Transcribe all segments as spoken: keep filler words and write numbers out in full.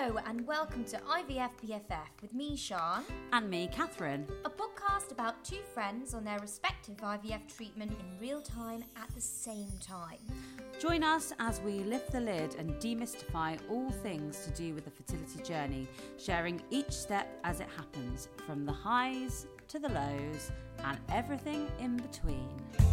Hello and welcome to I V F B F F with me, Sian, and me, Catherine. A podcast about two friends on their respective I V F treatment in real time at the same time. Join us as we lift the lid and demystify all things to do with the fertility journey, sharing each step as it happens, from the highs to the lows and everything in between.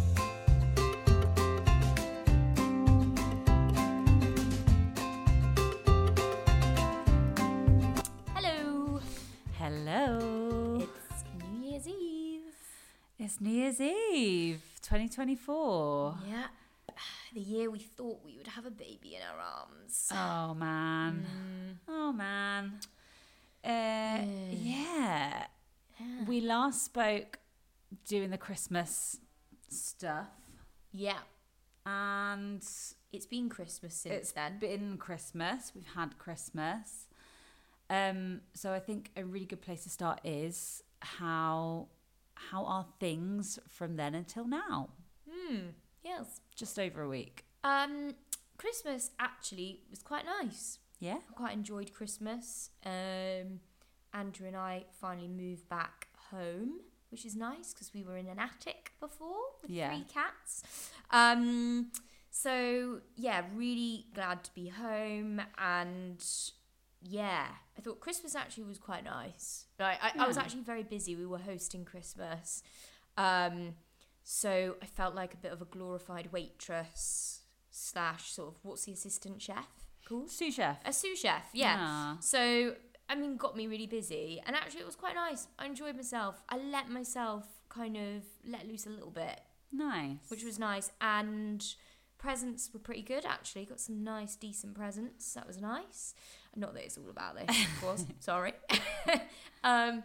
Hello. It's New Year's Eve. It's New Year's Eve, twenty twenty-four. Yeah. The year we thought we would have a baby in our arms. Oh, man. Mm. Oh, man. Uh, yeah. yeah. We last spoke doing the Christmas stuff. Yeah. And it's been Christmas since it's then. It's been Christmas. We've had Christmas. Um, so I think a really good place to start is how how are things from then until now? Hmm. Yes. Just over a week. Um, Christmas actually was quite nice. Yeah. I quite enjoyed Christmas. Um, Andrew and I finally moved back home, which is nice because we were in an attic before with yeah. three cats. Um, so yeah, really glad to be home and. Yeah, I thought Christmas actually was quite nice. Like, I, yeah. I was actually very busy. We were hosting Christmas. Um, so I felt like a bit of a glorified waitress slash sort of, what's the assistant chef called? Sous chef. A sous chef, yeah. yeah. So, I mean, got me really busy. And actually it was quite nice. I enjoyed myself. I let myself kind of let loose a little bit. Nice. Which was nice. And presents were pretty good, actually. Got some nice, decent presents. That was nice. Not that it's all about this, of course. Sorry. um,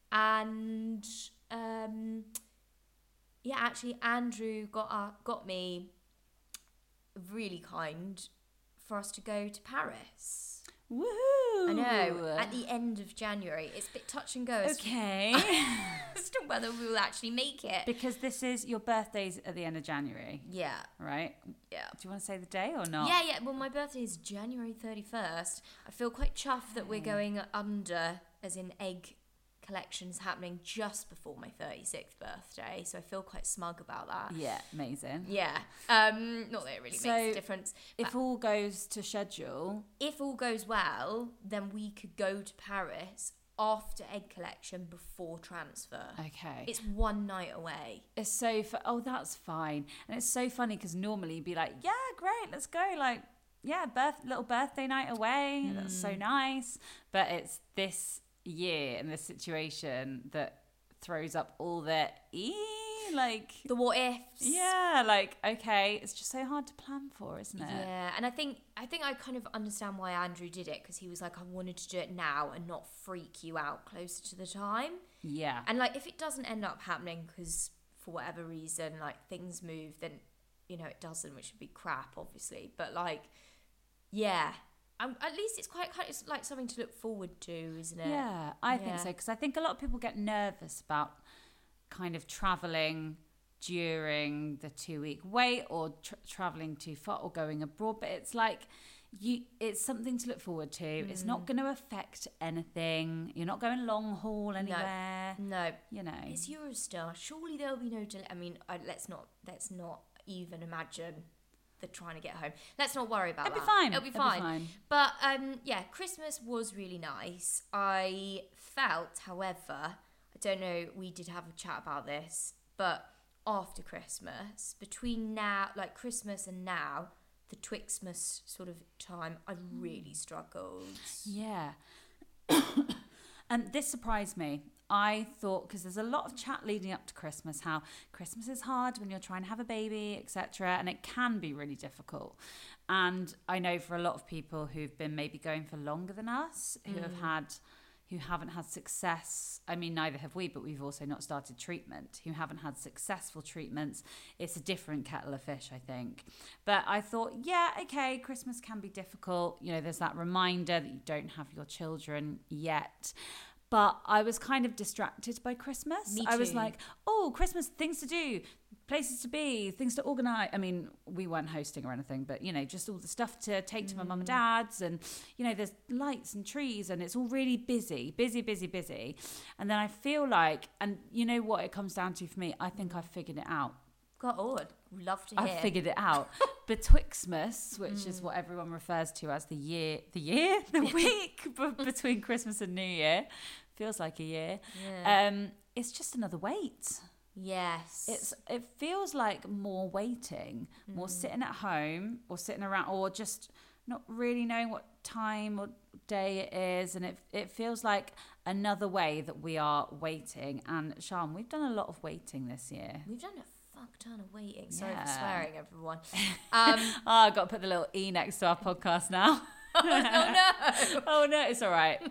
and um, yeah, actually, Andrew got uh, got me really kind for us to go to Paris. Woohoo! I know. At the end of January, it's a bit touch and go. As okay. as to whether we will actually make it. Because this is your birthday's at the end of January. Yeah. Right? Yeah. Do you want to say the day or not? Yeah, yeah. Well, my birthday is January thirty-first. I feel quite chuffed that we're going under, as in egg collections happening just before my thirty-sixth birthday. So I feel quite smug about that. Yeah, amazing. Yeah. Um, not that it really so makes a difference. If all goes to schedule. If all goes well, then we could go to Paris after egg collection before transfer. Okay. It's one night away. It's so, fu- oh, that's fine. And it's so funny because normally you'd be like, yeah, great, let's go. Like, yeah, birth, little birthday night away. Mm. That's so nice. But it's this year and this situation that throws up all the e like the what ifs. Yeah, like, okay, it's just so hard to plan for, isn't it? Yeah, and I think I think I kind of understand why Andrew did it, because he was like, I wanted to do it now and not freak you out closer to the time. Yeah. And like, if it doesn't end up happening because for whatever reason, like, things move, then, you know, it doesn't, which would be crap, obviously. But like, yeah. Um, at least it's quite kind of, it's like something to look forward to, isn't it? Yeah, I yeah. think so, because I think a lot of people get nervous about kind of traveling during the two week wait or tra- traveling too far or going abroad, but it's like you it's something to look forward to. Mm. It's not going to affect anything. You're not going long haul anywhere. No, no. You know, it's Eurostar. Surely there'll be no delay. I mean, I, let's not let's not even imagine the trying to get home. Let's not worry about It'll that. Be fine. It'll be It'll fine. Be fine. But um, yeah, Christmas was really nice. I felt, however, I don't know, we did have a chat about this, but after Christmas, between now, like Christmas and now, the Twixmas sort of time, I really struggled. Yeah. And this surprised me. I thought, because there's a lot of chat leading up to Christmas, how Christmas is hard when you're trying to have a baby, et cetera. And it can be really difficult. And I know for a lot of people who've been maybe going for longer than us, who mm. have had, who haven't had success. I mean, neither have we, but we've also not started treatment, who haven't had successful treatments. It's a different kettle of fish, I think. But I thought, yeah, okay, Christmas can be difficult. You know, there's that reminder that you don't have your children yet. But I was kind of distracted by Christmas. Me I was too. like, oh, Christmas, things to do, places to be, things to organise. I mean, we weren't hosting or anything, but, you know, just all the stuff to take to my mum and dad's. And, you know, there's lights and trees and it's all really busy, busy, busy, busy. And then I feel like, and you know what it comes down to for me? I think I've figured it out. God, oh, I'd love to hear. I've figured it out. Betwixtmas, which mm. is what everyone refers to as the year, the year, the week b- between Christmas and New Year, feels like a year. Yeah. Um, it's just another wait. Yes. It's it feels like more waiting, mm. more sitting at home or sitting around or just not really knowing what time or day it is, and it it feels like another way that we are waiting. And Sian, we've done a lot of waiting this year. We've done a fuck ton of waiting. Sorry yeah. for swearing, everyone. Um, oh, I've got to put the little E next to our podcast now. oh, oh no. Oh no, it's all right.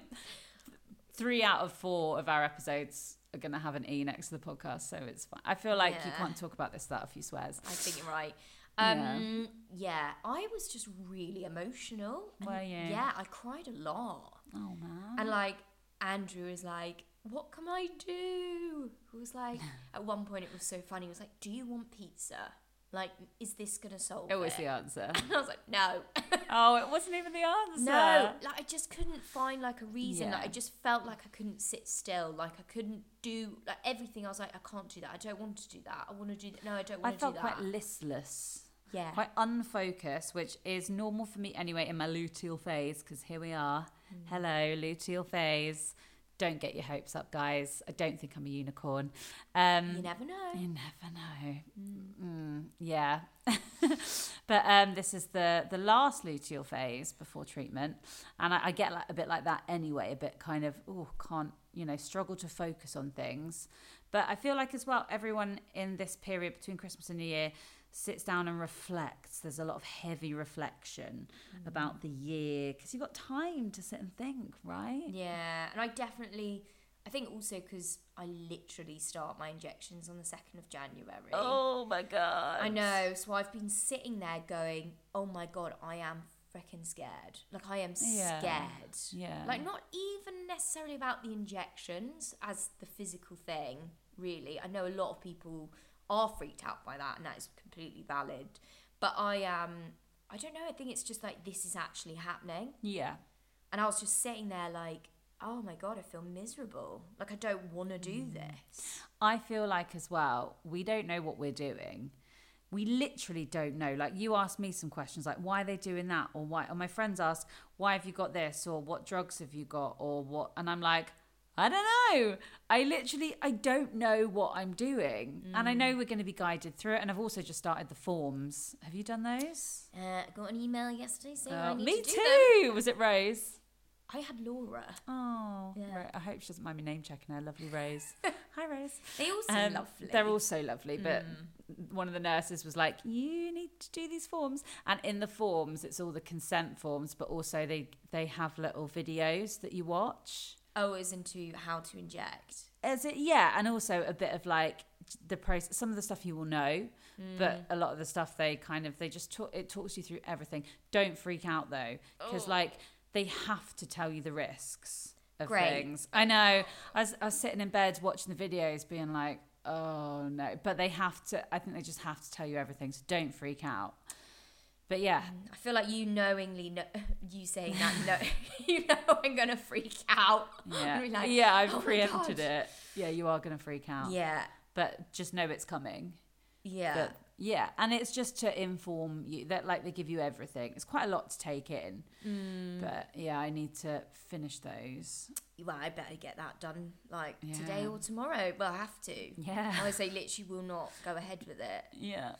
Three out of four of our episodes are going to have an E next to the podcast, so it's fine. I feel like yeah. you can't talk about this without a few swears. I think you're right. Um, yeah. yeah, I was just really emotional. Were you? Yeah, I cried a lot. Oh, man. And, like, Andrew was like, what can I do? He was like, at one point it was so funny. He was like, do you want pizza? Like, is this going to solve it? It was the answer. And I was like, no. Oh, it wasn't even the answer. No, like, I just couldn't find, like, a reason. Yeah. Like, I just felt like I couldn't sit still. Like, I couldn't do, like, everything. I was like, I can't do that. I don't want to do that. I want to do that. No, I don't want to do that. I felt quite listless. Yeah. Quite unfocused, which is normal for me anyway in my luteal phase, because here we are. Mm. Hello, luteal phase. Don't get your hopes up, guys. I don't think I'm a unicorn. Um, you never know. You never know. Mm. Mm, yeah. But um, this is the, the last luteal phase before treatment. And I, I get like, a bit like that anyway, a bit kind of, oh, can't, you know, struggle to focus on things. But I feel like as well, everyone in this period between Christmas and New Year sits down and reflects. There's a lot of heavy reflection mm. about the year because you've got time to sit and think, right? Yeah, and I definitely, I think also because I literally start my injections on the second of January. Oh my God. I know, so I've been sitting there going, oh my God, I am freaking scared. Like, I am yeah. scared. Yeah. Like, not even necessarily about the injections as the physical thing, really. I know a lot of people are freaked out by that, and that is completely valid. But I am, um, I don't know, I think it's just like, this is actually happening. Yeah. And I was just sitting there like, oh my God, I feel miserable. Like, I don't want to do this. I feel like as well, we don't know what we're doing. We literally don't know. Like, you asked me some questions like, why are they doing that? Or why, or my friends ask, why have you got this? Or what drugs have you got? Or what? And I'm like, I don't know. I literally, I don't know what I'm doing. Mm. And I know we're going to be guided through it. And I've also just started the forms. Have you done those? Uh, got an email yesterday saying oh, I need me to do too. them. Was it Rose? I had Laura. Oh, yeah. Right. I hope she doesn't mind me name checking her. Lovely Rose. Hi, Rose. They all seem um, lovely. They're all so lovely. But mm. one of the nurses was like, you need to do these forms. And in the forms, it's all the consent forms, but also they, they have little videos that you watch. Oh, as into how to inject. As it, yeah, and also a bit of like the process. Some of the stuff you will know, mm. but a lot of the stuff they kind of they just talk, it talks you through everything. Don't freak out though, because oh. like they have to tell you the risks of Great. things. I know. I was, I was sitting in bed watching the videos, being like, oh no, but they have to. I think they just have to tell you everything. So don't freak out. But yeah, I feel like you knowingly know, you saying that, no, you know I'm gonna freak out. Yeah, like, yeah, I've oh preempted it. Yeah, you are gonna freak out. Yeah, but just know it's coming. Yeah, but, yeah, and it's just to inform you that like they give you everything. It's quite a lot to take in. Mm. But yeah, I need to finish those. Well, I better get that done like yeah. today or tomorrow. Well, I have to. Yeah, I say literally will not go ahead with it. Yeah.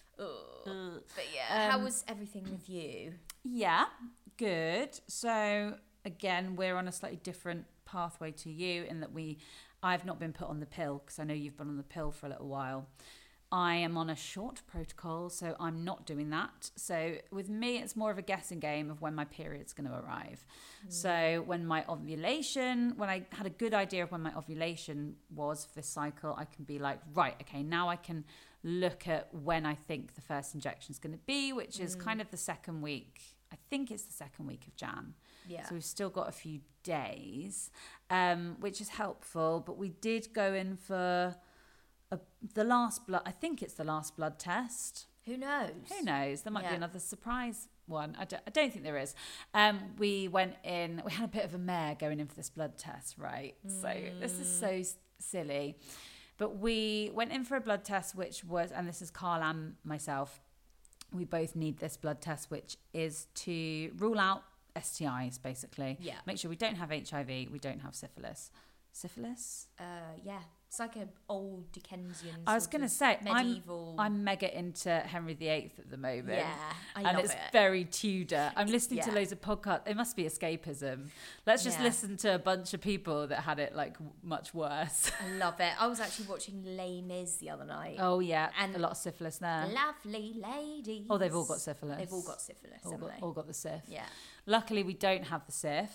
Uh, but yeah, um, how was everything with you? Yeah, good. So again, we're on a slightly different pathway to you in that we, I've not been put on the pill because I know you've been on the pill for a little while. I am on a short protocol, so I'm not doing that. So with me, it's more of a guessing game of when my period's going to arrive. Mm. So when my ovulation, when I had a good idea of when my ovulation was for this cycle, I can be like, right, okay, now I can look at when I think the first injection is going to be, which is mm. kind of the second week I think it's the second week of Jan. Yeah. So we've still got a few days, um, which is helpful. But we did go in for a, the last blood. I think it's the last blood test. Who knows? Who knows? There might Yeah. be another surprise one. I don't, I don't think there is. Um, we went in. We had a bit of a mare going in for this blood test, right? Mm. So this is so s- silly. But we went in for a blood test, which was, and this is Carl and myself. We both need this blood test, which is to rule out S T Is, basically. Yeah. Make sure we don't have H I V, we don't have syphilis. Syphilis? Uh, yeah. It's like an old Dickensian. I was going to say, medieval. I'm, I'm mega into Henry the Eighth at the moment. Yeah, I and love it's it. very Tudor. I'm listening Yeah. to loads of podcasts. It must be escapism. Let's just Yeah. listen to a bunch of people that had it like w- much worse. I love it. I was actually watching Les Mis the other night. Oh yeah, And a lot of syphilis there. Lovely ladies. Oh, they've all got syphilis. They've all got syphilis, all haven't got, they? all got the syph. Yeah. Luckily, we don't have the syph.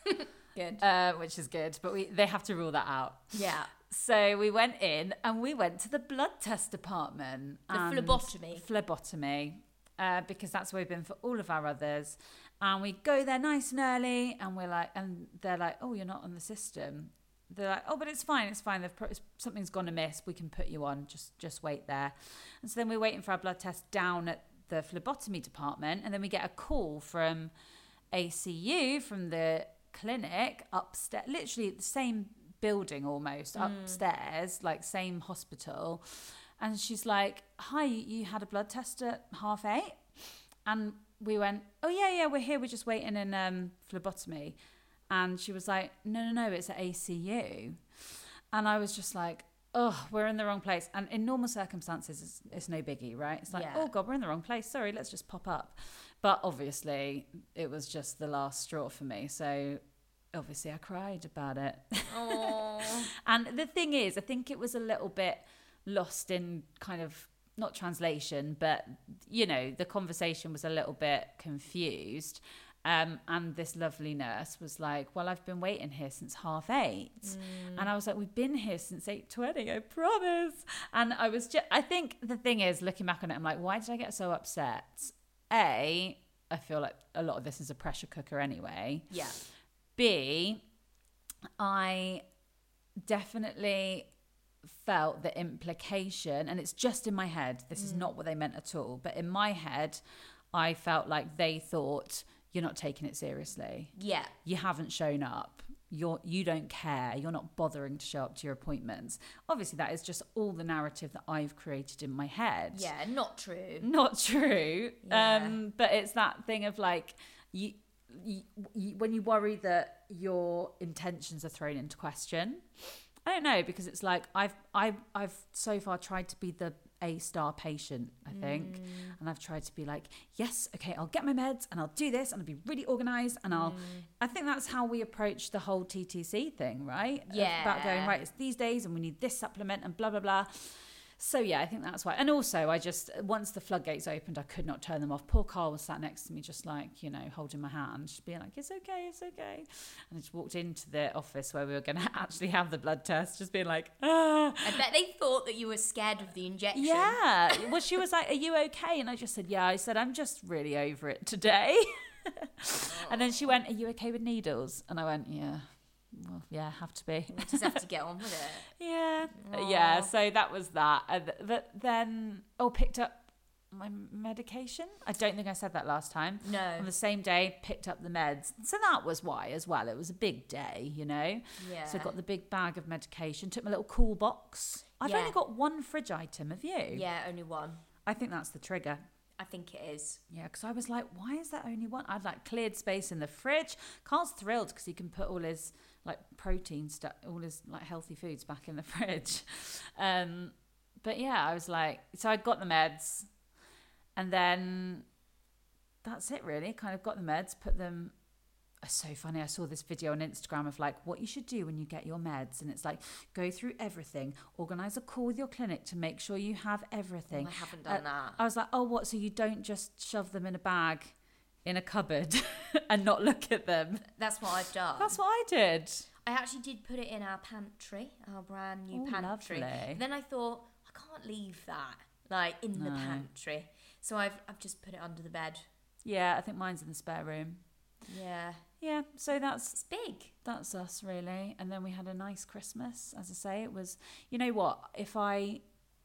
Good. Uh, which is good, but we they have to rule that out. Yeah. So we went in and we went to the blood test department. The and phlebotomy. Phlebotomy, uh, because that's where we've been for all of our others. And we go there nice and early, and we're like, and they're like, "Oh, you're not on the system." They're like, "Oh, but it's fine, it's fine. They've pro- something's gone amiss. We can put you on. Just just wait there." And so then we're waiting for our blood test down at the phlebotomy department, and then we get a call from A C U from the clinic upstairs, literally the same building almost Mm. upstairs, like same hospital. And she's like, "Hi, you had a blood test at half eight?" And we went, "Oh yeah, yeah, we're here. We're just waiting in um, phlebotomy." And she was like, "No, no, no, it's at A C U." And I was just like, "Oh, we're in the wrong place." And in normal circumstances, it's, it's no biggie, right? It's like, Yeah. "Oh God, we're in the wrong place. Sorry, let's just pop up." But obviously, it was just the last straw for me. So obviously, I cried about it. Oh. And the thing is, I think it was a little bit lost in kind of, not translation, but, you know, the conversation was a little bit confused. Um, and this lovely nurse was like, "Well, I've been waiting here since half eight." Mm. And I was like, "We've been here since eight twenty, I promise." And I was just, I think the thing is, looking back on it, I'm like, why did I get so upset? A, I feel like a lot of this is a pressure cooker anyway. Yeah. B, I definitely felt the implication, and it's just in my head, this is not what they meant at all, but in my head, I felt like they thought, "You're not taking it seriously. Yeah. You haven't shown up. You're, you don't care. You're not bothering to show up to your appointments." Obviously, that is just all the narrative that I've created in my head. Yeah, not true. Not true. Yeah. Um, but it's that thing of like, you, you, you, when you worry that your intentions are thrown into question. I don't know, because it's like I've I've I've so far tried to be the A star patient, I think, Mm. and I've tried to be like, yes, okay, I'll get my meds and I'll do this and I'll be really organized and I'll. Mm. I think that's how we approach the whole T T C thing, right? Of- Yeah. About going, right, it's these days and we need this supplement and blah blah blah. So yeah, I think that's why. And also, I just, once the floodgates opened, I could not turn them off. Poor Carl was sat next to me, just like, you know, holding my hand, just being like, "It's okay, it's okay." And I just walked into the office where we were going to actually have the blood test, just being like, "Ah." I bet they thought that you were scared of the injection. Yeah. Well, she was like, "Are you okay?" And I just said, "Yeah." I said, "I'm just really over it today." And then she went, "Are you okay with needles?" And I went, "Yeah. Well, yeah, have to be." You just have to get on with it. Yeah. Aw. Yeah, so that was that. Uh, th- th- then, oh, picked up my medication. I don't think I said that last time. No. On the same day, picked up the meds. So that was why as well. It was a big day, you know? Yeah. So I got the big bag of medication, took my little cool box. I've Yeah. only got one fridge item, have you? Yeah, only one. I think that's the trigger. I think it is. Yeah, because I was like, why is there only one? I'd like cleared space in the fridge. Carl's thrilled because he can put all his like protein stuff, all his like healthy foods back in the fridge. Um, but yeah, I was like, so I got the meds, and then that's it really. Kind of got the meds, put them. It's so funny. I saw this video on Instagram of like what you should do when you get your meds, and it's like go through everything, organize a call with your clinic to make sure you have everything. Oh, I haven't done Uh, that. I was like, oh, what? So you don't just shove them in a bag in a cupboard and not look at them? That's what I've done. That's what I did. I actually did put it in our pantry, our brand new Oh, pantry. lovely. Then I thought I can't leave that like in the No. pantry, so I've I've just put it under the bed. Yeah, I think mine's in the spare room. Yeah. Yeah, so that's It's big. that's us really. And then we had a nice Christmas. As I say, it was, you know what, if I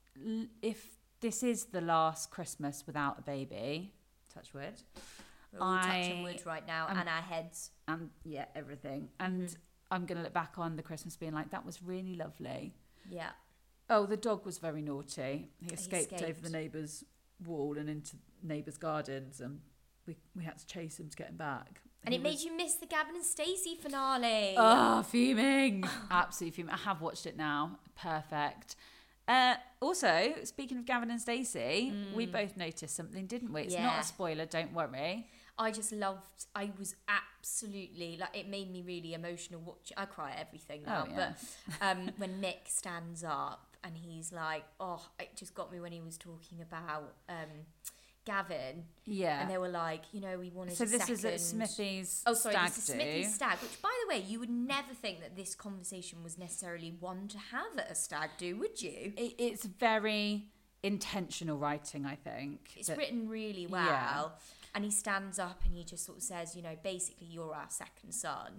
if this is the last Christmas without a baby, touch wood, We're all I touching wood right now am- and our heads. and yeah, everything. And Mhm. I'm going to look back on the Christmas being like, that was really lovely. Yeah. Oh, the dog was very naughty. He escaped, over escaped. the neighbour's wall and into neighbours' gardens, and we we had to chase him to get him back. And He it made was- you miss the Gavin and Stacey finale. Oh, fuming. Absolutely fuming. I have watched it now. Perfect. Uh, also, speaking of Gavin and Stacey, we both noticed something, didn't we? It's not Yeah. a spoiler, don't worry. I just loved, I was absolutely, like, it made me really emotional watching. I cry at everything now, Oh, yeah. but um, when Mick stands up and he's like, oh, it just got me when he was talking about um, Gavin. Yeah. And they were like, you know, we wanted So a this second. is at Smithy's Oh, sorry, stag this is do. Smithy's stag, which, by the way, you would never think that this conversation was necessarily one to have at a stag do, would you? It, it's very intentional writing, I think. It's that- written really well. Yeah. And he stands up and he just sort of says, you know, basically, you're our second son.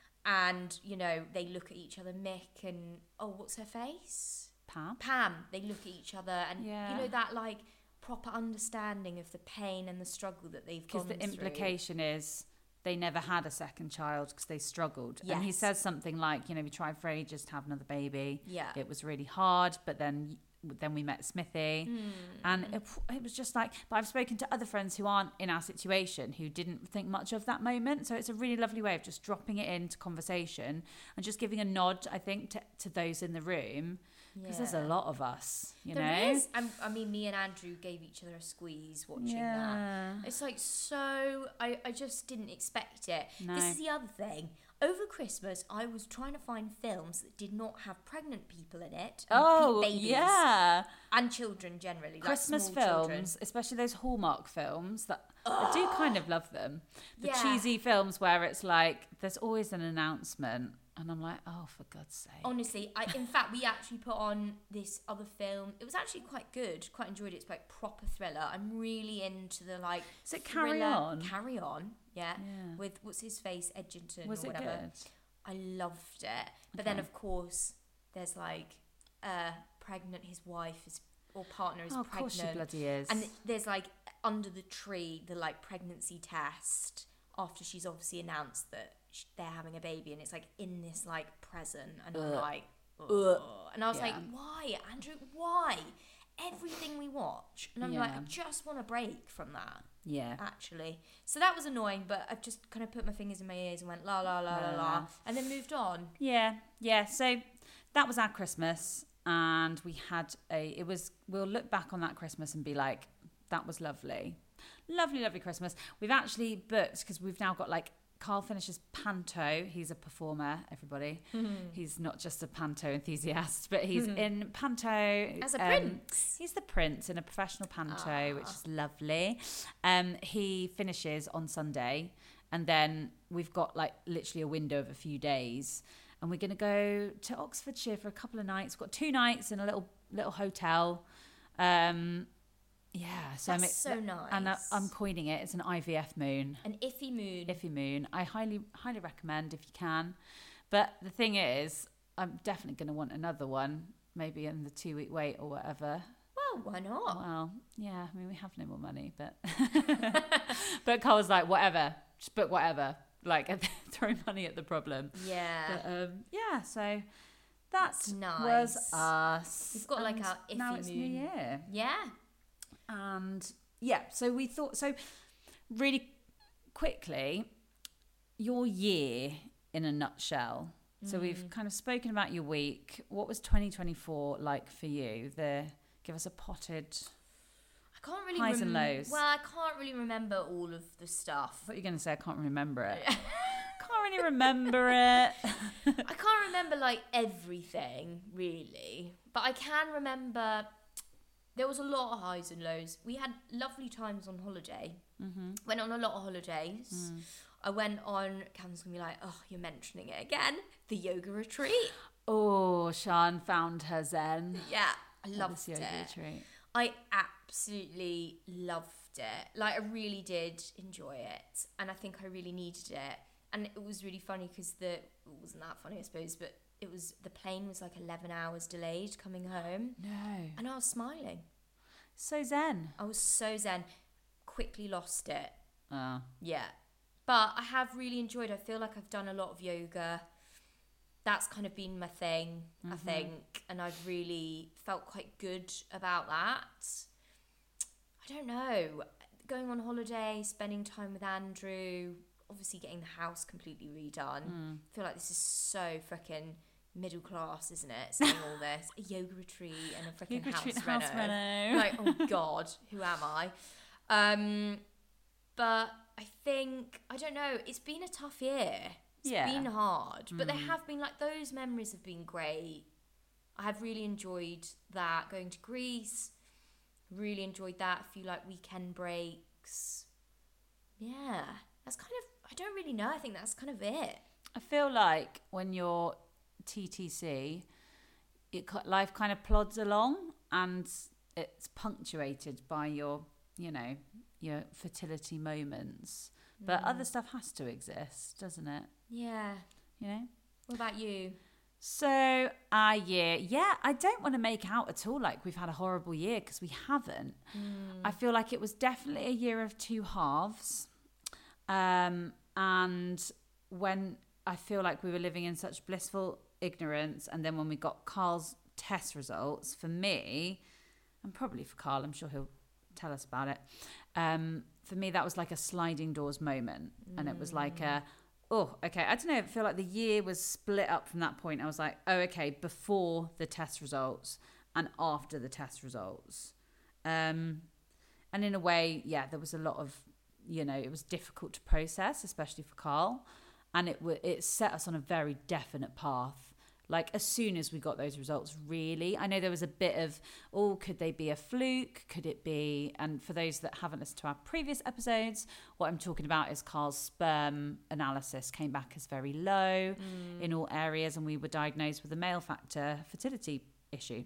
And, you know, they look at each other, Mick and, oh, what's her face? Pam. Pam. They look at each other and, Yeah. you know, that, like, proper understanding of the pain and the struggle that they've Because gone the through. implication is they never had a second child because they struggled. And he Yes. says something like, you know, we tried for ages to have another baby. Yeah. It was really hard, but then then we met Smithy. Mm. And it, it was just like, but I've spoken to other friends who aren't in our situation who didn't think much of that moment. So it's a really lovely way of just dropping it into conversation and just giving a nod, I think, to, to those in the room. Because there's a Yeah. lot of us, you There know? is. And, I mean, me and Andrew gave each other a squeeze watching that. Yeah. It's like so. I, I just didn't expect it. No. This is the other thing. Over Christmas, I was trying to find films that did not have pregnant people in it. And Oh, pe- babies yeah. and children generally. like Christmas small films, children. especially those Hallmark films that I do kind of love them. The Yeah. cheesy films where it's like there's always an announcement, and I'm like, oh, for God's sake. Honestly, I in fact we actually put on this other film. It was actually quite good. Quite enjoyed it. It's like proper thriller. I'm really into the like. Is it Carry thriller- On? Carry On. Yeah. Yeah. With what's his face, Edgerton Was or it whatever. good? I loved it. But then, Okay. of course, there's like uh, pregnant. His wife is or partner is Oh, of pregnant, course she bloody is. and there's like under the tree the like pregnancy test after she's obviously announced that sh- they're having a baby, and it's like in this like present, and I'm Ugh. like, Ugh. Ugh. and I was Yeah. like, why, Andrew? Why? Everything we watch, and I'm like, Yeah. I just want a break from that. yeah. Actually, so that was annoying, but I've just kind of put my fingers in my ears and went la la la la La, la, la. and then moved on. Yeah, yeah. So that was our Christmas, and we had a. It was. We'll look back on that Christmas and be like, that was lovely, lovely, lovely Christmas. We've actually booked because we've now got like Carl finishes panto. He's a performer. Everybody. He's not just a panto enthusiast, but he's in panto As a um, prince. He's the prince in a professional panto, Ah. which is lovely. Um, he finishes on Sunday, and then we've got like literally a window of a few days, and we're going to go to Oxfordshire for a couple of nights. We've got two nights in a little little hotel. Um, yeah, so That's I'm so nice. and I, I'm coining it. It's an I V F moon. An iffy moon. Iffy moon. I highly highly recommend if you can. But the thing is, I'm definitely going to want another one, maybe in the two week wait or whatever. well, why not? Well, yeah, I mean, we have no more money, but but Carl was like, whatever, just book whatever, like throw money at the problem. Yeah. But um, yeah, so that That's nice. was us. We've got, like, And our now iffy it's moon. New Year, yeah. and yeah, so we thought so really quickly your year in a nutshell. So Mm. we've kind of spoken about your week. What was twenty twenty-four like for you? The give us a potted. I can't really Highs and rem- lows. Well, I can't really remember all of the stuff. I thought you were going to say I can't remember it. Can't really remember it. I can't remember like everything really, but I can remember there was a lot of highs and lows. We had lovely times on holiday. Mm-hmm. Went on a lot of holidays. Mm. I went on. Cam's gonna be like, "Oh, you're mentioning it again." The yoga retreat. Oh, Sian found her zen. Yeah, I at loved this yoga it. retreat. I absolutely loved loved it. Like, I really did enjoy it. And I think I really needed it. And it was really funny because the, it wasn't that funny, I suppose, but it was, the plane was like eleven hours delayed coming home. No. And I was smiling. So zen. I was so zen. Quickly lost it. Uh. Yeah. But I have really enjoyed it. I feel like I've done a lot of yoga. That's kind of been my thing, mm-hmm. I think. And I've really felt quite good about that. I don't know. Going on holiday, spending time with Andrew, obviously getting the house completely redone. Mm. I feel like this is so freaking middle class, isn't it? Saying all this. A yoga retreat and a freaking house, retreat, reno. house reno. Like, oh God, who am I? Um, but I think, I don't know, it's been a tough year. It's yeah. been hard. But mm. there have been, like, those memories have been great. I have really enjoyed that. Going to Greece, really enjoyed that. A few, like, weekend breaks. Yeah, that's kind of, I don't really know. I think that's kind of it. I feel like when you're T T C, it life kind of plods along and it's punctuated by your, you know, your fertility moments. But mm. other stuff has to exist, doesn't it? Yeah. You know? What about you? So, our year, yeah, I don't want to make out at all like we've had a horrible year because we haven't. Mm. I feel like it was definitely a year of two halves. Um, and when I feel like we were living in such blissful ignorance, and then when we got Carl's test results, for me, and probably for Carl, I'm sure he'll tell us about it. Um, for me, that was like a sliding doors moment. Mm. And it was like a, oh, okay. I don't know. I feel like the year was split up from that point. I was like, oh, okay, before the test results and after the test results. Um, and in a way, yeah, there was a lot of, you know, it was difficult to process, especially for Carl. And it w- it set us on a very definite path. Like, as soon as we got those results, really. I know there was a bit of, oh, could they be a fluke? Could it be? And for those that haven't listened to our previous episodes, what I'm talking about is Carl's sperm analysis came back as very low mm. in all areas, and we were diagnosed with a male factor fertility issue.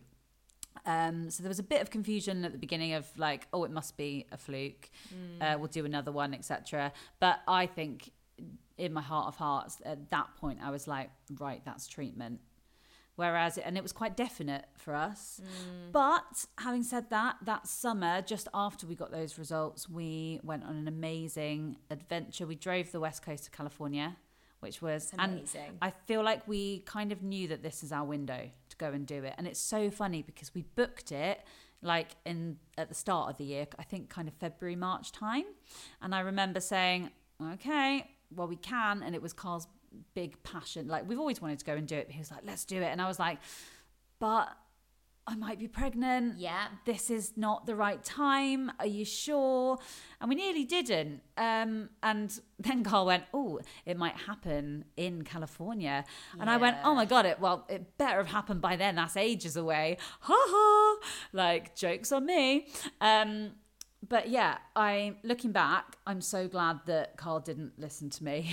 Um, so there was a bit of confusion at the beginning of like, oh, it must be a fluke. Mm. Uh, we'll do another one, et cetera. But I think in my heart of hearts, at that point, I was like, right, that's treatment. Whereas, and it was quite definite for us. Mm. But having said that, that summer, just after we got those results, we went on an amazing adventure. We drove the west coast of California, which was amazing. And I feel like we kind of knew that this is our window to go and do it. And it's so funny because we booked it like in at the start of the year, I think kind of February, March time. And I remember saying, okay, well, we can. And it was Carl's big passion. Like, we've always wanted to go and do it. But he was like, let's do it. And I was like, but I might be pregnant. Yeah. This is not the right time. Are you sure? And we nearly didn't. Um, and then Carl went, oh, it might happen in California. And yeah. I went, oh my God, it well, it better have happened by then. That's ages away. Ha ha. Like, joke's on me. Um, But yeah, I looking back, I'm so glad that Carl didn't listen to me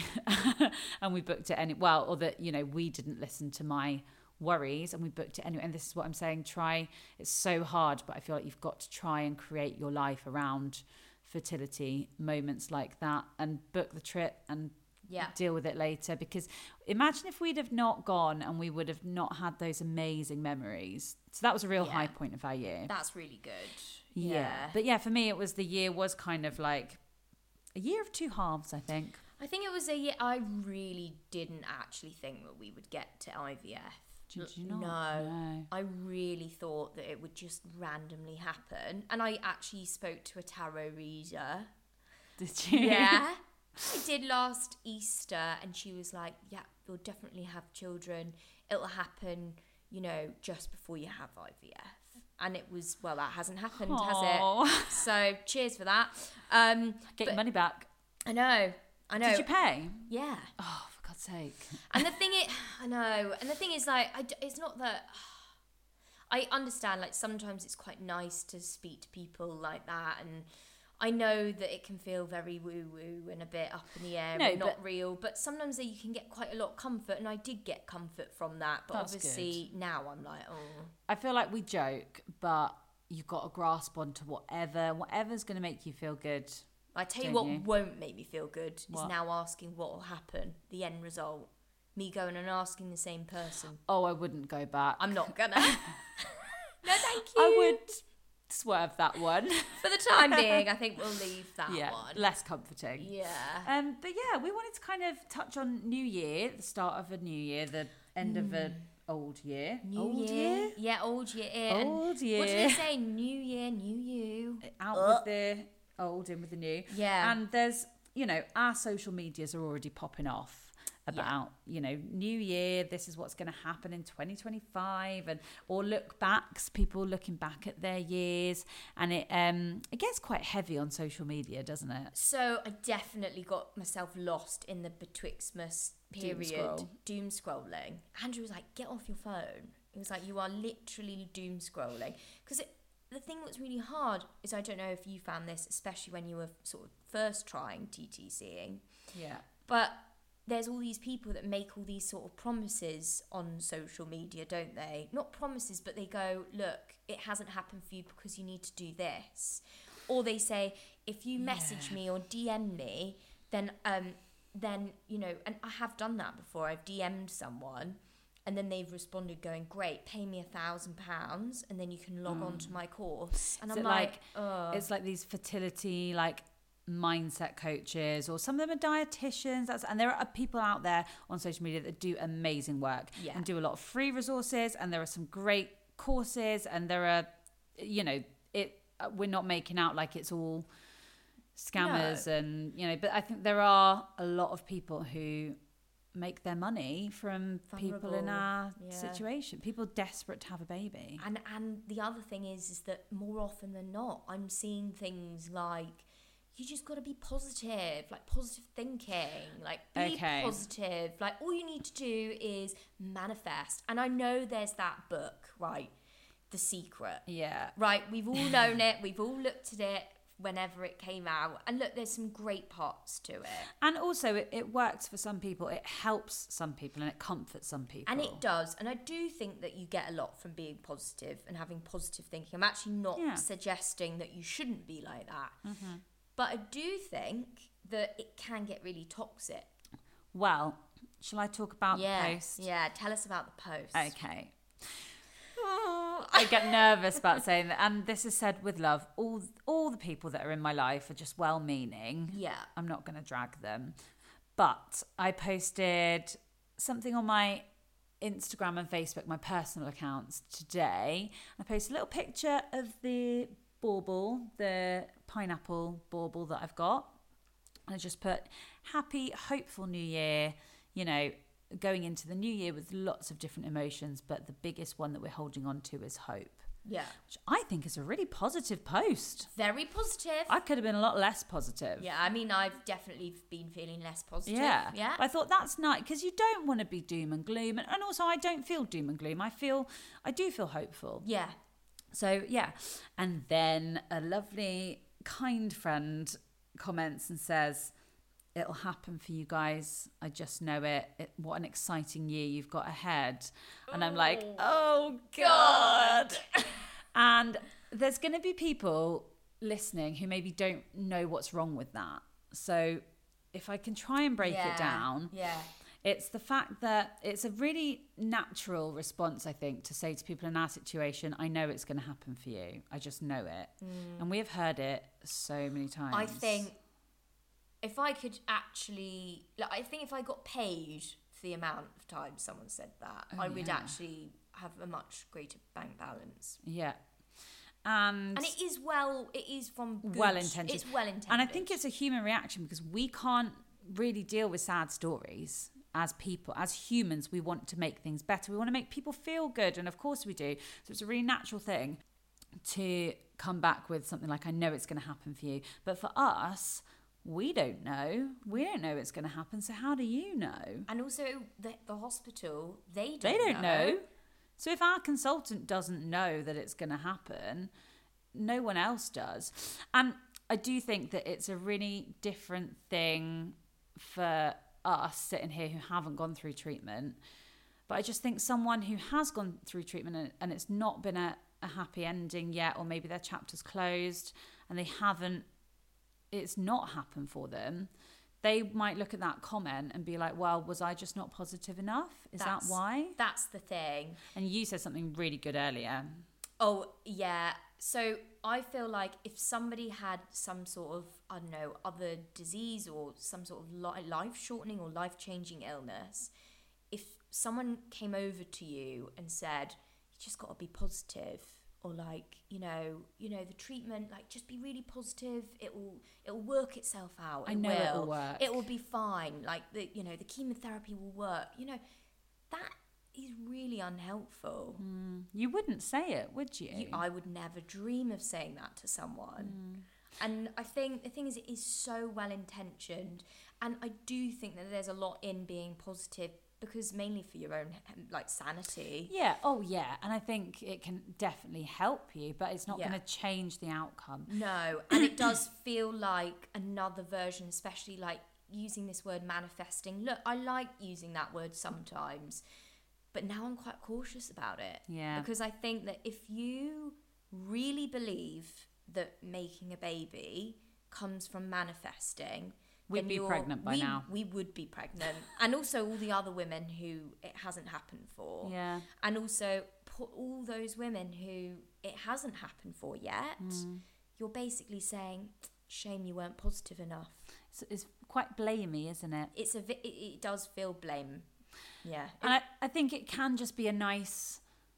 and we booked it any well, or that, you know, we didn't listen to my worries and we booked it anyway. And this is what I'm saying, try, it's so hard, but I feel like you've got to try and create your life around fertility moments like that and book the trip and yeah. deal with it later. Because imagine if we'd have not gone and we would have not had those amazing memories. So that was a real yeah. high point of our year. That's really good. Yeah. yeah. But yeah, for me, it was the year was kind of like a year of two halves, I think. I think it was a year, I really didn't actually think that we would get to I V F. Did you not? No, no. I really thought that it would just randomly happen. And I actually spoke to a tarot reader. Did you? Yeah. I did last Easter, and she was like, yeah, you'll definitely have children. It'll happen, you know, just before you have I V F. And it was, well, that hasn't happened, Aww. has it? So cheers for that. Um, Get your money back. I know. I know. Did you pay? Yeah. Oh, for God's sake. And the thing is, I know. And the thing is, like, I, it's not that... I understand, like, sometimes it's quite nice to speak to people like that. And I know that it can feel very woo-woo and a bit up in the air no, and not but, real. But sometimes you can get quite a lot of comfort. And I did get comfort from that. But obviously good. now I'm like, oh... I feel like we joke, but you've got to grasp onto whatever, whatever's going to make you feel good. I tell you Don't what you? won't make me feel good is What? now asking what will happen, the end result. Me going and asking the same person. Oh, I wouldn't go back. I'm not gonna. No, thank you. I would swerve that one. For the time being, I think we'll leave that yeah, one. less comforting. Yeah. Um, but yeah, we wanted to kind of touch on New Year, the start of a new year, the end of an old year. New old year. Yeah, old year. And Old year. what do they say? New year, new you. Out Ugh. with the old, in with the new. Yeah. And there's, you know, our social medias are already popping off about, you know, new year, this is what's going to happen in twenty twenty-five, and or look backs, people looking back at their years, and it um it gets quite heavy on social media, doesn't it? So I definitely got myself lost in the betwixtmas period, Doom scroll. doom scrolling. Andrew was like, "Get off your phone." He was like, "You are literally doom scrolling." Because the thing that's really hard is, I don't know if you found this, especially when you were sort of first trying TTCing, Yeah. but there's all these people that make all these sort of promises on social media, don't they? Not promises, but they go, look, it hasn't happened for you because you need to do this. Or they say, if you message Yeah. me or D M me, then, um, then, you know, and I have done that before. I've D M'd someone and then they've responded going, great, pay me a thousand pounds and then you can log on to my course. And Is I'm it like, like- Ugh. It's like these fertility, like, mindset coaches, or some of them are dietitians. That's, and there are people out there on social media that do amazing work Yeah. and do a lot of free resources, and there are some great courses, and there are, you know, it uh, we're not making out like it's all scammers, and you know, but I think there are a lot of people who make their money from people in Vulnerable. our Yeah. situation, people desperate to have a baby. And and the other thing is is that more often than not, I'm seeing things like, you just got to be positive, like positive thinking, like be Okay. positive. Like all you need to do is manifest. And I know there's that book, right? The Secret. Yeah. Right, we've all known it, we've all looked at it whenever it came out. And look, there's some great parts to it. And also, it, it works for some people. It helps some people, and it comforts some people. And it does. And I do think that you get a lot from being positive and having positive thinking. I'm actually not Yeah. suggesting that you shouldn't be like that. But I do think that it can get really toxic. Well, shall I talk about yeah. the post? Yeah, tell us about the post. Okay. I get nervous about saying that, and this is said with love. All all the people that are in my life are just well-meaning. Yeah. I'm not going to drag them. But I posted something on my Instagram and Facebook, my personal accounts today. I posted a little picture of the bauble, the pineapple bauble that I've got. I just put happy, hopeful new year, you know, going into the new year with lots of different emotions, but the biggest one that we're holding on to is hope, Yeah. which I think is a really positive post. Very positive. I could have been a lot less positive. yeah, I mean, I've definitely been feeling less positive. Yeah. Yeah. But I thought that's nice because you don't want to be doom and gloom. And, and also, I don't feel doom and gloom. I feel, I do feel hopeful. Yeah. So, yeah. And then a lovely, kind friend comments and says, it'll happen for you guys. I just know it. it. What an exciting year you've got ahead. And I'm like, oh, God. And there's going to be people listening who maybe don't know what's wrong with that. So if I can try and break yeah. it down, Yeah. it's the fact that it's a really natural response, I think, to say to people in our situation, I know it's going to happen for you. I just know it. Mm. And we have heard it so many times. I think if I could actually, like, I think if I got paid for the amount of times someone said that, Oh, I would yeah. actually have a much greater bank balance. Yeah. And, And it is well, it is from good, Well-intentioned. It's well intended. and I think it's a human reaction because we can't really deal with sad stories as people. As humans, we want to make things better. We want to make people feel good. And of course we do. So it's a really natural thing to come back with something like, I know it's going to happen for you. But for us, we don't know. We don't know it's going to happen. So how do you know? And also the the hospital, they don't They don't know. know. So if our consultant doesn't know that it's going to happen, no one else does. And I do think that it's a really different thing for us sitting here who haven't gone through treatment. But I just think someone who has gone through treatment and, and it's not been a, a happy ending yet, or maybe their chapter's closed and they haven't, it's not happened for them, they might look at that comment and be like, well, was I just not positive enough? Is That's- that why? That's the thing. And you said something really good earlier. Oh, yeah. So I feel like if somebody had some sort of, I don't know, other disease or some sort of li- life-shortening or life-changing illness, if someone came over to you and said, you just got to be positive, or like, you know, you know, the treatment, like, just be really positive, it will, it will work itself out. I It know will. it will work. It will be fine. Like, the, you know, the chemotherapy will work. You know, that is really unhelpful. Mm. You wouldn't say it, would you? You, I would never dream of saying that to someone. Mm. And I think the thing is, it is so well intentioned, and I do think that there's a lot in being positive, because mainly for your own like sanity. Yeah. Oh, yeah. And I think it can definitely help you, but it's not Yeah. going to change the outcome. No, and it does feel like another version, especially like using this word manifesting. Look, I like using that word sometimes, but now I'm quite cautious about it. Yeah. Because I think that if you really believe that making a baby comes from manifesting, We'd then be you're- pregnant by we, now. We would be pregnant. And also all the other women who it hasn't happened for. Yeah. And also put all those women who it hasn't happened for yet. Mm. You're basically saying, shame you weren't positive enough. It's, it's quite blamey, isn't it? It's a vi- it, it does feel blame. Yeah. And I, I think it can just be a nice.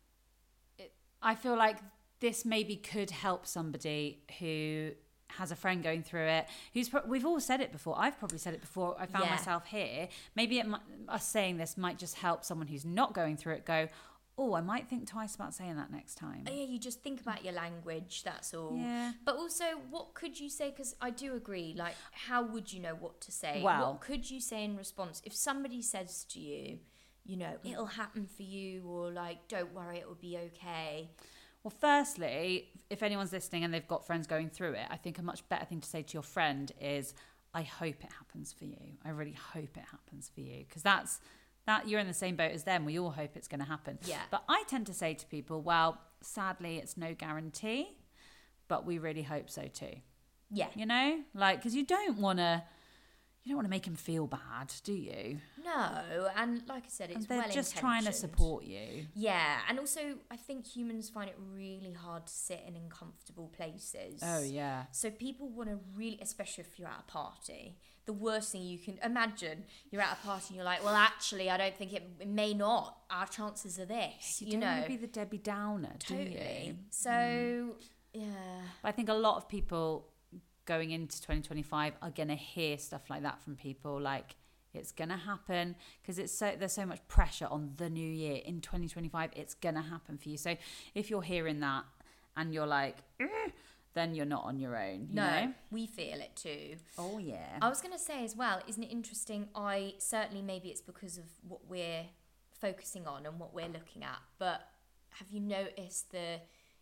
It, I feel like this maybe could help somebody who has a friend going through it. Who's pro- we've all said it before. I've probably said it before. I found Yeah. myself here. Maybe it might, us saying this might just help someone who's not going through it go, oh, I might think twice about saying that next time. Oh, yeah, you just think about your language, that's all. Yeah. But also, what could you say? Because I do agree, like, how would you know what to say? Well- what could you say in response? If somebody says to you, you know, it'll happen for you, or like, don't worry, it will be okay. Well, firstly, if anyone's listening and they've got friends going through it, I think a much better thing to say to your friend is, I hope it happens for you. I really hope it happens for you. Because that's, that you're in the same boat as them. We all hope it's going to happen. Yeah. But I tend to say to people, well, sadly, it's no guarantee, but we really hope so too. Yeah. You know, like, because you don't want to, you don't want to make them feel bad, do you? No, and like I said, it's And they're well just trying to intentioned. support you. Yeah, and also I think humans find it really hard to sit in uncomfortable places. Oh, yeah. So people want to really, especially if you're at a party, the worst thing you can imagine, you're at a party and you're like, well, actually, I don't think it, it may not. Our chances are this, You, you, don't know. want to be the Debbie Downer, do you? Totally. So, yeah. But I think a lot of people going into twenty twenty-five are going to hear stuff like that from people, like it's going to happen, because it's so there's so much pressure on the new year. In twenty twenty-five, it's going to happen for you. So if you're hearing that and you're like, "Ugh," then you're not on your own, you No, know? we feel it too. Oh, yeah. I was going to say as well, isn't it interesting? I certainly, maybe it's because of what we're focusing on and what we're looking at, but have you noticed the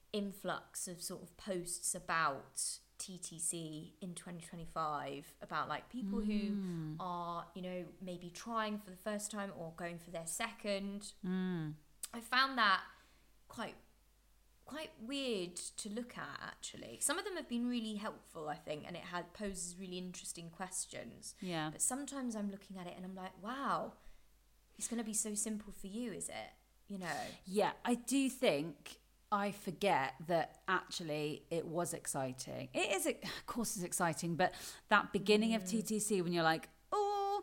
influx of sort of posts about T T C in twenty twenty-five, about like people Mm. who are, you know, maybe trying for the first time or going for their second? Mm. I found that quite quite weird to look at, actually. Some of them have been really helpful, I think, and it had poses really interesting questions. Yeah. But sometimes I'm looking at it and I'm like, wow, it's going to be so simple for you, is it? You know? Yeah, I do think I forget that actually it was exciting. It is, of course, it's exciting, but that beginning of T T C when you're like, oh,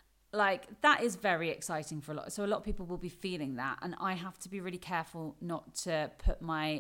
like that is very exciting for a lot. So a lot of people will be feeling that, and I have to be really careful not to put my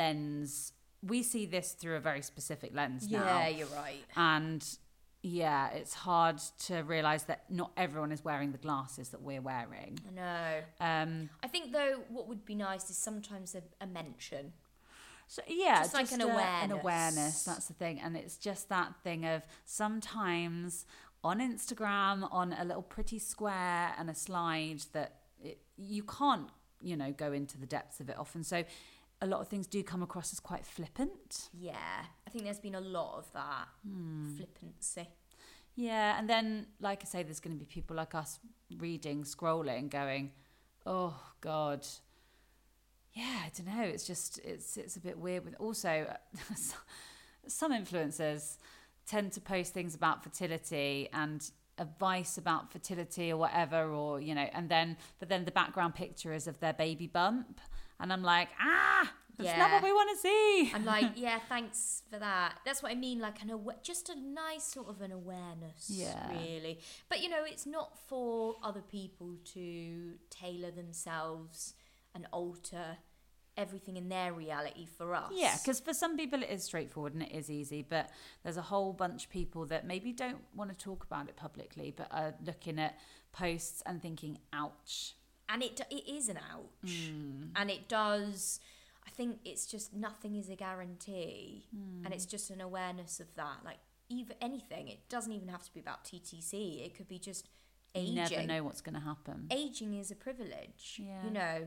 lens. We see this through a very specific lens now. Yeah, you're right. And yeah, it's hard to realise that not everyone is wearing the glasses that we're wearing. I know. Um, I think, though, what would be nice is sometimes a, a mention. So yeah, Just like an a- An awareness. awareness. That's the thing, and it's just that thing of sometimes on Instagram, on a little pretty square and a slide that it, you can't, you know, go into the depths of it often. So a lot of things do come across as quite flippant. Yeah, I think there's been a lot of that Hmm. flippancy. Yeah, and then like I say, there's going to be people like us reading, scrolling, going, "Oh God, yeah, I don't know. It's just it's it's a bit weird. With also some influencers tend to post things about fertility and advice about fertility or whatever, or you know, and then but then the background picture is of their baby bump, and I'm like, ah, that's Yeah. not what we want to see. I'm like, yeah, thanks for that. That's what I mean, like an awa- just a nice sort of an awareness, Yeah. really. But you know, it's not for other people to tailor themselves and alter everything in their reality for us. Yeah, because for some people it is straightforward and it is easy, but there's a whole bunch of people that maybe don't want to talk about it publicly, but are looking at posts and thinking, ouch. And it it is an ouch, Mm. and it does. I think it's just nothing is a guarantee, Mm. and it's just an awareness of that. Like even anything, it doesn't even have to be about T T C. It could be just aging. You never know what's going to happen. Aging is a privilege. Yeah. You know.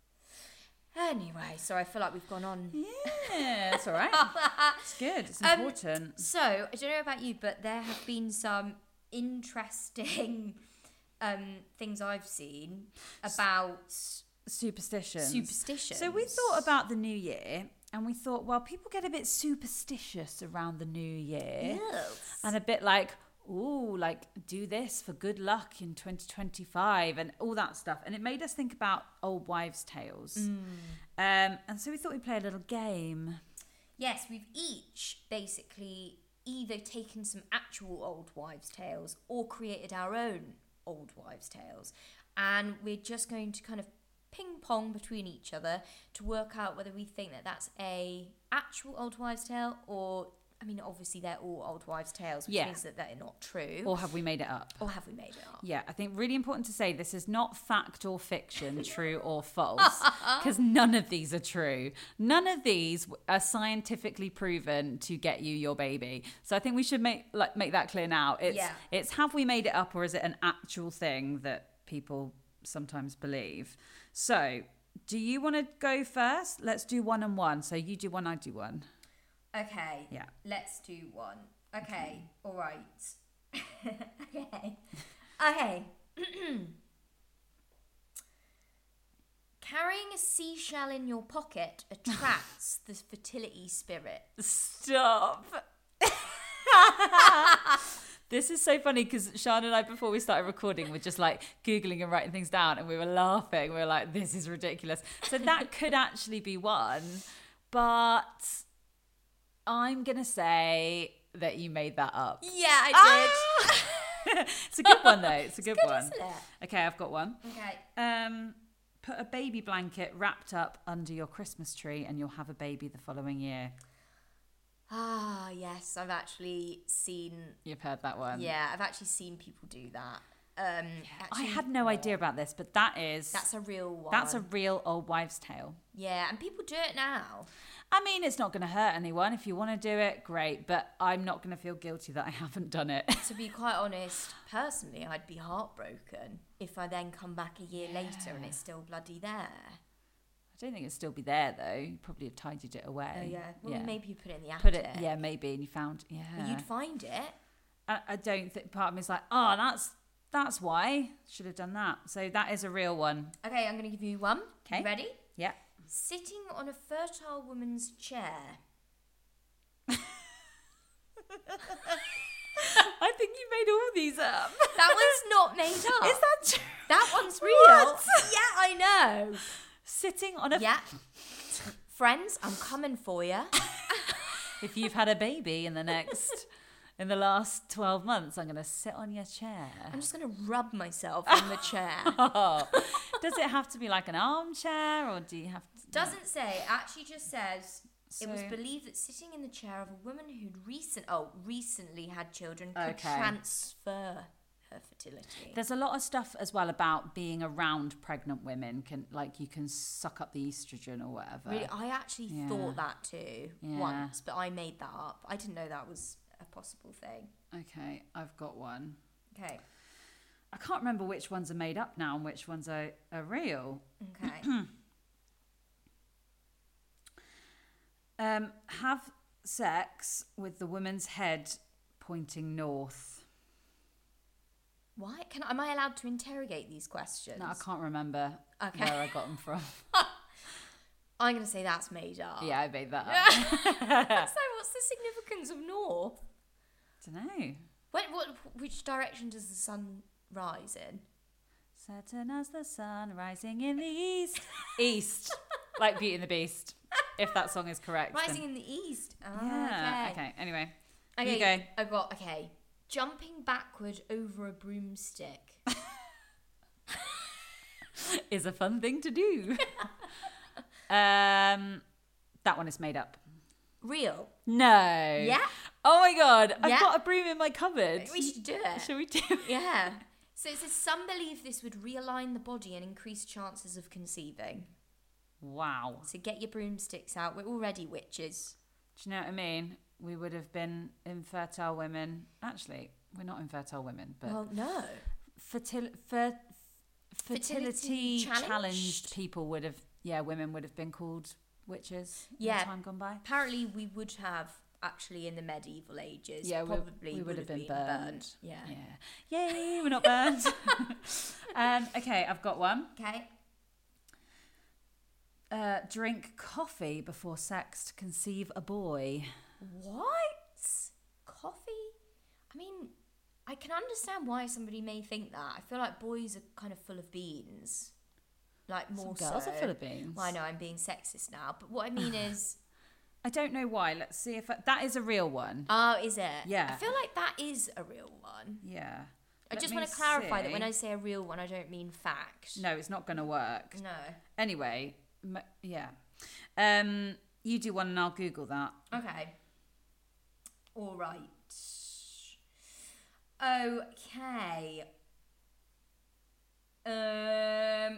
Anyway, so I feel like we've gone on. Yeah, it's all right. It's good. It's Um, important. So I don't know about you, but there have been some interesting um, things I've seen about Superstitions. superstitions. So we thought about the new year and we thought, well, people get a bit superstitious around the new year. Yes. And a bit like, ooh, like do this for good luck in twenty twenty-five and all that stuff. And it made us think about old wives' tales. Mm. Um, and so we thought we'd play a little game. Yes, we've each basically either taken some actual old wives' tales or created our own old wives' tales. And we're just going to kind of ping pong between each other to work out whether we think that that's a actual old wives' tale or, I mean, obviously they're all old wives' tales, which Yeah. means that they're not true. Or have we made it up? Or have we made it up? Yeah, I think really important to say this is not fact or fiction, true or false, because none of these are true. None of these are scientifically proven to get you your baby. So I think we should make like make that clear now. It's Yeah. it's have we made it up or is it an actual thing that people sometimes believe? So, do you want to go first? Let's do one and one. So you do one, I do one. Okay. Yeah. Let's do one. Okay. All right. okay. Okay. Carrying a seashell in your pocket attracts the fertility spirit. Stop. This is so funny because Sian and I, before we started recording, were just like Googling and writing things down and we were laughing. We were like, this is ridiculous. So that could actually be one. But I'm going to say that you made that up. Yeah, I did. Ah! It's a good one, though. It's a good, Good, one. isn't it? Okay, I've got one. Okay. Um, put a baby blanket wrapped up under your Christmas tree and you'll have a baby the following year. Ah, yes. I've actually seen. You've heard that one. Yeah, I've actually seen people do that. Um, I actually, had no idea about this, but that is That's a real one. that's a real old wives' tale. Yeah, and people do it now. I mean, it's not going to hurt anyone. If you want to do it, great. But I'm not going to feel guilty that I haven't done it. To be quite honest, personally, I'd be heartbroken if I then come back a year later and it's still bloody there. I don't think it'd still be there, though. You probably have tidied it away. Oh, yeah. Well, maybe you put it in the attic. Put it, yeah, maybe. And you found, yeah. But you'd find it. I, I don't think, part of me is like, oh, that's that's why. Should have done that. So that is a real one. Okay, I'm going to give you one. Okay. You ready? Yeah. Sitting on a fertile woman's chair. I think you made all these up. That one's not made up. Is that true? That one's real. What? Yeah, I know. Sitting on a... Yeah. Friends, I'm coming for you. If you've had a baby in the next... In the last twelve months, I'm going to sit on your chair. I'm just going to rub myself on the chair. Oh. Does it have to be like an armchair or do you have to... Doesn't say. It actually just says it was So- believed that sitting in the chair of a woman who'd recent oh recently had children could Okay. transfer her fertility. There's a lot of stuff as well about being around pregnant women. Can like you can suck up the estrogen or whatever. Really, I actually Yeah. thought that too Yeah. once, but I made that up. I didn't know that was a possible thing. Okay, I've got one. Okay. I can't remember which ones are made up now and which ones are, are real. Okay. Um, have sex with the woman's head pointing north. Why? Can am I allowed to interrogate these questions? No, I can't remember Okay. where I got them from. I'm going to say that's made up. Yeah, I made that up. So what's the significance of north? Don't know. What, what, which direction does the sun rise in? Certain as the sun rising in the east. East. Like Beauty and the Beast. If that song is correct. Rising then. in the east. Oh, Yeah. okay. Okay, anyway. Okay, You go. I got, okay. Jumping backward over a broomstick. Is a fun thing to do. um, That one is made up. Real? No. Yeah? Oh my god, I've Yeah. got a broom in my cupboard. We should do it. Shall we do it? Yeah. So it says some believe this would realign the body and increase chances of conceiving. Wow. So get your broomsticks out. We're already witches. Do you know what I mean? We would have been infertile women. Actually, we're not infertile women, but Well, no. fertil- fer- fertility, Fertility challenged? challenged people would have, yeah, women would have been called witches Yeah. in time gone by. Apparently, we would have actually in the medieval ages. Yeah, we- probably we would have been burned. burned. Yeah. Yeah. Yay, we're not burned. um, okay, I've got one. Okay. Uh, drink coffee before sex to conceive a boy. What? Coffee? I mean, I can understand why somebody may think that. I feel like boys are kind of full of beans. Like more Some girls so. are full of beans. Well, I know I'm being sexist now, but what I mean is, I don't know why. Let's see if I, that is a real one. oh, is it? Yeah. I feel like that is a real one. Yeah. I Let just me want to clarify that see. when I say a real one, I don't mean fact. No, it's not going to work. No. Anyway, m- yeah. Um, you do one and I'll Google that. Okay. All right. Okay. Um.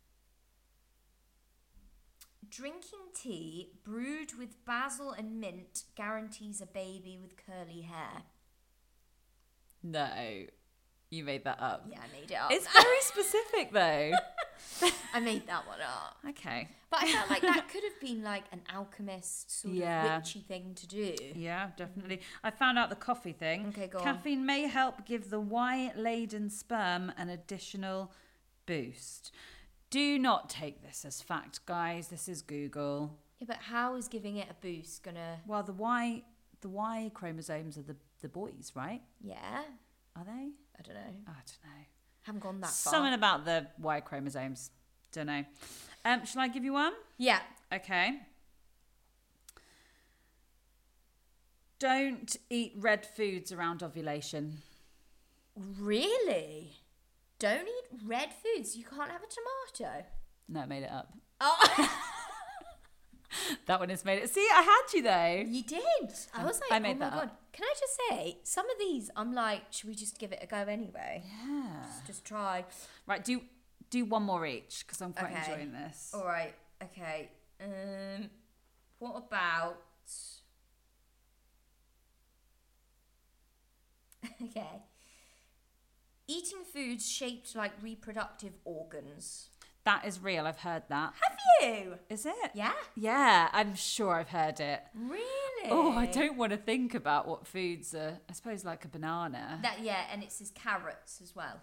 Drinking tea brewed with basil and mint guarantees a baby with curly hair. No, you made that up. Yeah, I made it up. It's very specific though. I made that one up. Okay. But I felt like that could have been like an alchemist sort Yeah. of witchy thing to do. Yeah, definitely. I found out the coffee thing. Okay, go on. Caffeine may help give the Y-laden sperm an additional boost. Do not take this as fact, guys. This is Google. Yeah, but how is giving it a boost gonna... Well, the Y, the Y chromosomes are the, the boys, right? Yeah? Are they? I don't know. I don't know. Haven't gone that far. Something about the Y chromosomes. Don't know. Um, shall I give you one? Yeah. Okay. Don't eat red foods around ovulation. Really? Don't eat red foods. You can't have a tomato. No, I made it up. Oh, That one is made it. See, I had you though. you did. I was like, I made oh my that up. god. Can I just say, some of these, I'm like, should we just give it a go anyway? Yeah. Just, just try. Right, do do one more each because I'm quite Okay. enjoying this. All right. Okay. Um, what about? Okay. Eating foods shaped like reproductive organs. That is real. I've heard that. Have you? Is it? Yeah. Yeah, I'm sure I've heard it. Really? Oh, I don't want to think about what foods are. I suppose like a banana. That yeah, and it says carrots as well.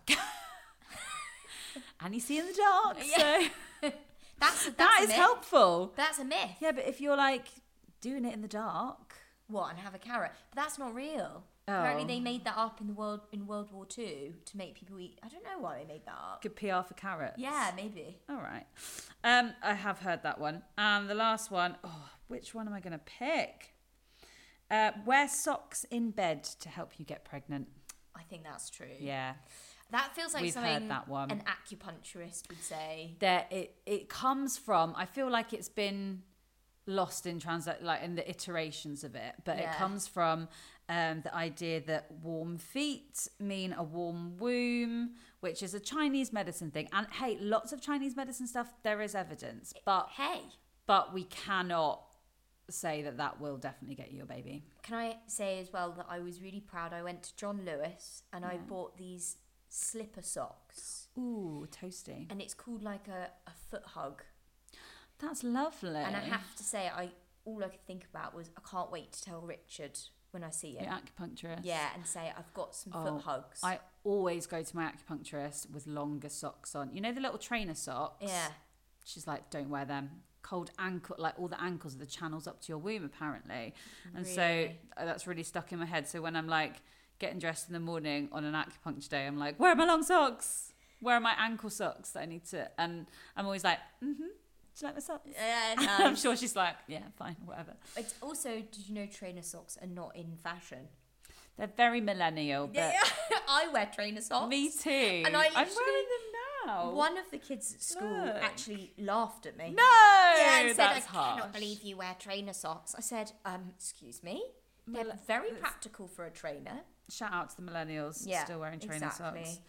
And you see in the dark. Yeah. So That's, that's that a is myth. helpful. That's a myth. Yeah, but if you're like doing it in the dark. What, and have a carrot? But that's not real. Apparently Oh. they made that up in the world in World War Two to make people eat. I don't know why they made that up. Good P R for carrots. Yeah, maybe. All right. Um, I have heard that one. And the last one, oh, which one am I going to pick? Uh, wear socks in bed to help you get pregnant. I think that's true. Yeah. That feels like We've heard something that one. an acupuncturist would say. There it it comes from, I feel like it's been lost in translate, like in the iterations of it, but Yeah. it comes from um, the idea that warm feet mean a warm womb, which is a Chinese medicine thing. And hey, lots of Chinese medicine stuff, there is evidence, but Hey, but we cannot say that that will definitely get you a baby. can I say as well that I was really proud. I went to John Lewis and I Yeah. bought these slipper socks. Ooh, toasty. And it's called like a, a foot hug. That's lovely. And I have to say, I all I could think about was I can't wait to tell Richard when I see him. Your acupuncturist. Yeah, and say I've got some Oh, foot hugs. I always go to my acupuncturist with longer socks on. You know the little trainer socks? yeah. She's like, don't wear them. cold ankle, like all the ankles are the channels up to your womb apparently. And Really? so uh, that's really stuck in my head. So when I'm like getting dressed in the morning on an acupuncture day, I'm like, where are my long socks? Where are my ankle socks that I need to? And I'm always like, mm-hmm. Do you like my socks? Yeah, I'm nice. sure she's like, yeah, fine, whatever. It's also, did you know trainer socks are not in fashion? They're very millennial, but Yeah, I wear trainer socks. me too. And I I'm literally- wearing them now. One of the kids at school Look. actually laughed at me. No, Yeah, and said, that's I harsh. cannot believe you wear trainer socks. I said, um, excuse me? They're Mil- very it's- practical for a trainer. Shout out to the millennials Yeah, still wearing trainer exactly. socks.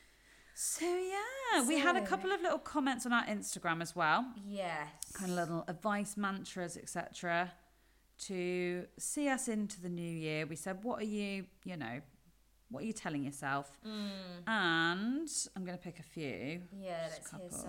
So yeah, we had a So- couple of little comments on our Instagram as well, Yes. kind of little advice mantras, et cetera, to see us into the new year. We said, what are you, you know, what are you telling yourself? Mm, And I'm going to pick a few. yeah, Just let's a hear couple. some.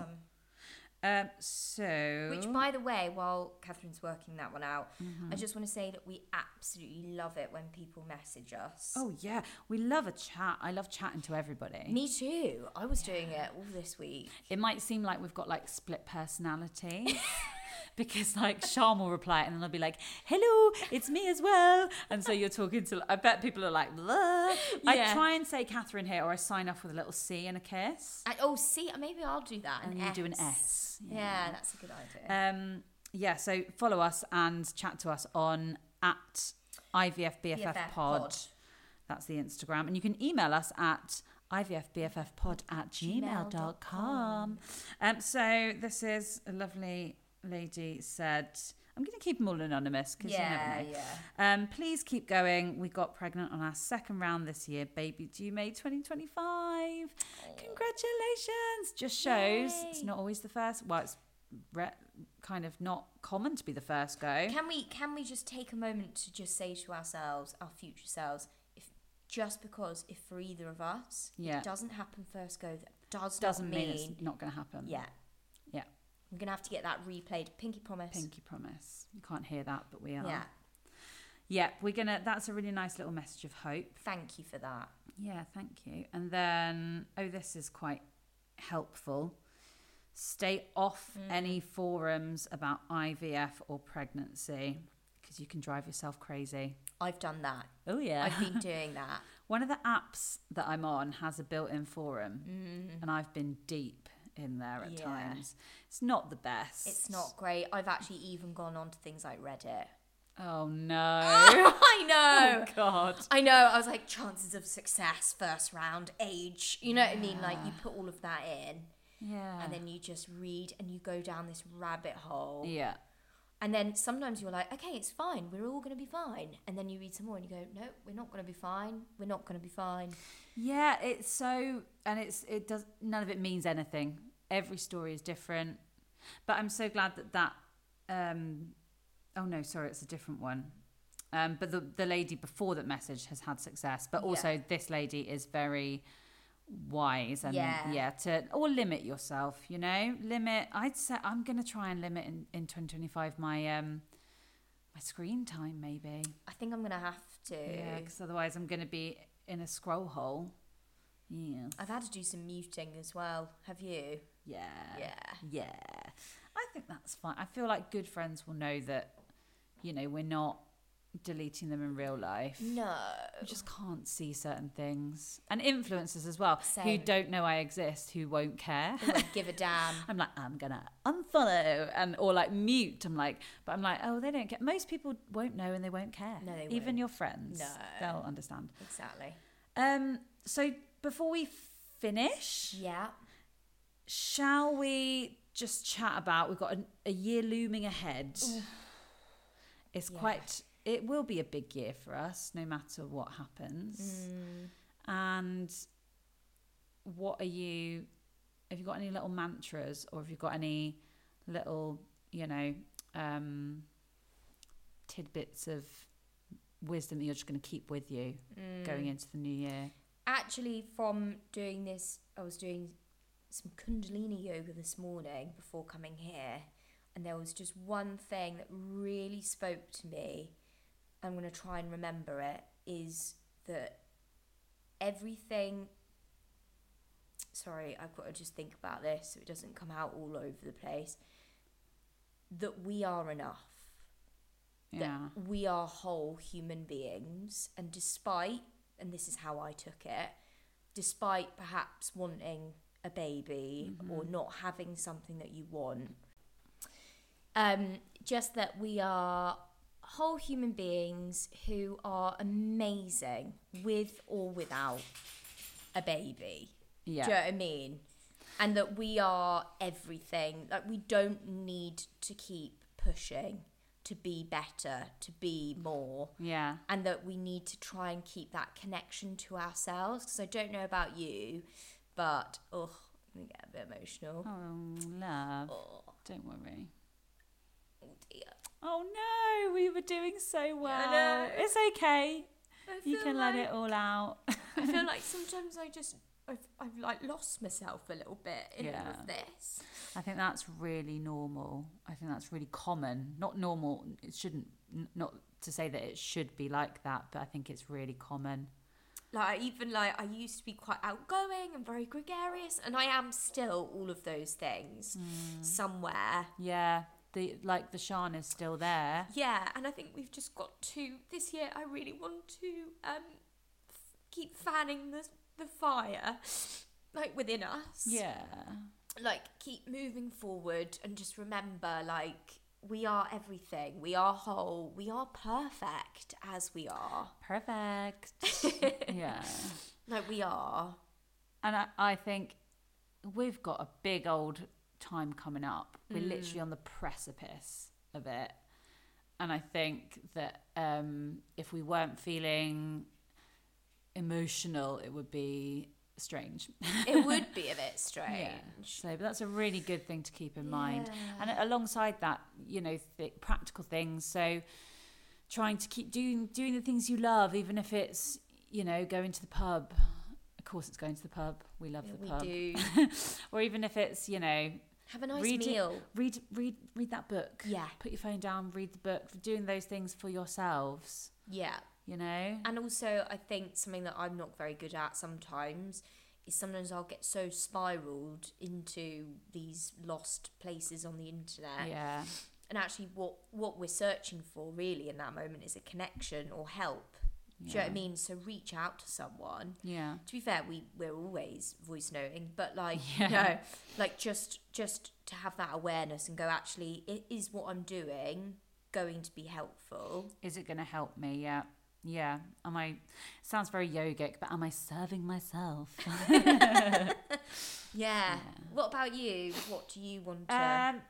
Um, so Which, by the way, while Catherine's working that one out, Mhm. I just want to say that we absolutely love it when people message us. oh yeah, we love a chat. I love chatting to everybody. Me too. I was doing it all this week. It might seem like we've got like split personality. Because like Sharm will reply and then I'll be like, hello, it's me as well. And so you're talking to, I bet people are like, blah. I Yeah. try and say Catherine here, or I sign off with a little C and a kiss. And, oh, see, maybe I'll do that. And an you S. do an S. Yeah. that's a good idea. Um, yeah, so follow us and chat to us on at I V F B F F B F F pod. pod. That's the Instagram. And you can email us at I V F B F F pod at gmail dot com. Um, so this is a lovely lady said, I'm going to keep them all anonymous because yeah, you never know. yeah. Um, please keep going. We got pregnant on our second round this year. Baby due May twenty twenty-five. Congratulations. Just shows it's Yay. not always the first. Well, it's re- kind of not common to be the first go. Can we can we just take a moment to just say to ourselves, our future selves, if just because if for either of us Yeah. it doesn't happen first go, that does Doesn't not mean mean, it's not going to happen. yeah, Yeah. I'm gonna have to get that replayed. Pinky promise. Pinky promise. You can't hear that, but we are. Yeah, Yeah, we're going to, that's a really nice little message of hope. thank you for that. Yeah, thank you. And then, oh, this is quite helpful. Stay off Mm. any forums about I V F or pregnancy because you can drive yourself crazy. I've done that. Oh, yeah. I've been doing that. One of the apps that I'm on has a built-in forum, Mm. and I've been deep in there at Yeah. times. It's not the best. It's not great. I've actually even gone on to things like Reddit. Oh, no. I know. Oh, God. I know. I was like, chances of success, first round, age. You know what I mean? Like, you put all of that in, Yeah. and then you just read and you go down this rabbit hole. Yeah. And then sometimes you're like, okay, it's fine. We're all going to be fine. And then you read some more and you go, no, we're not going to be fine. We're not going to be fine. Yeah, it's so, and it's it does none of it means anything. Every story is different, but I'm so glad that that. Um, oh no, sorry, it's a different one. Um, but the the lady before that message has had success, but also Yeah. this lady is very wise and Yeah. yeah to or limit yourself. You know, limit. I'd say I'm gonna try and limit in in twenty twenty-five my um my screen time maybe. I think I'm going to have to. Yeah, because otherwise I'm gonna be in a scroll hole. Yeah. I've had to do some muting as well. Have you? Yeah. Yeah. Yeah. I think that's fine. I feel like good friends will know that, you know, we're not deleting them in real life. No. You just can't see certain things. And influencers as well, who Same. don't know I exist, who won't care. They won't give a damn. I'm like, I'm gonna unfollow and or like mute. I'm like, but I'm like, oh, they don't get. Most people won't know and they won't care. No, they Even won't. your friends, No. they'll understand. Exactly. Um. So before we finish, Yeah. shall we just chat about? We've got a, a year looming ahead. It's Yeah. quite. It will be a big year for us, no matter what happens. Mm. And what are you? Have you got any little mantras, or have you got any little, you know, um, tidbits of wisdom that you're just going to keep with you Mm. going into the new year? Actually, from doing this, I was doing some Kundalini yoga this morning before coming here, and there was just one thing that really spoke to me. I'm going to try and remember it, is that everything, sorry, I've got to just think about this so it doesn't come out all over the place. that we are enough. Yeah. That we are whole human beings, and despite, and this is how I took it, despite perhaps wanting a baby mm-hmm. or not having something that you want, um, just that we are whole human beings who are amazing with or without a baby. Yeah. Do you know what I mean? And that we are everything. Like, we don't need to keep pushing to be better, to be more. Yeah. And that we need to try and keep that connection to ourselves. Because I don't know about you, but, oh, I'm going to get a bit emotional. Oh, love. Oh. Don't worry. Oh, dear. Oh, no. We were doing so well. Yeah, it's okay. You can like, let it all out. I feel like sometimes I just... I've, I've like lost myself a little bit in yeah. all of this. I think that's really normal. I think that's really common. Not normal. It shouldn't, n- not to say that it should be like that, but I think it's really common. Like, even like, I used to be quite outgoing and very gregarious, and I am still all of those things mm. somewhere. Yeah. The, like the Shan is still there. Yeah. And I think we've just got to, this year, I really want to um, f- keep fanning the the fire, like, within us. Yeah. Like, keep moving forward and just remember, like, we are everything. We are whole. We are perfect as we are. Perfect. Yeah. Like, we are. And I, I think we've got a big old time coming up. We're mm. literally on the precipice of it. And I think that um, if we weren't feeling emotional, it would be strange. It would be a bit strange. Yeah. So, but that's a really good thing to keep in yeah. mind. And alongside that, you know, th- practical things. So, trying to keep doing doing the things you love, even if it's, you know, going to the pub. Of course, it's going to the pub. We love yeah, the we pub. We do. Or even if it's, you know, have a nice read meal. It, read, read, read that book. Yeah. Put your phone down. Read the book. Doing those things for yourselves. Yeah. You know? And also, I think something that I'm not very good at sometimes is sometimes I'll get so spiraled into these lost places on the internet. Yeah. And actually, what, what we're searching for really in that moment is a connection or help. Yeah. Do you know what I mean? So reach out to someone. Yeah. To be fair, we, we're always voice noting, but like, yeah. you know, like just, just to have that awareness and go, actually, it is what I'm doing going to be helpful? Is it going to help me? Yeah. Yeah. Am I, sounds very yogic, but am I serving myself? yeah. yeah. What about you? What do you want to... Um,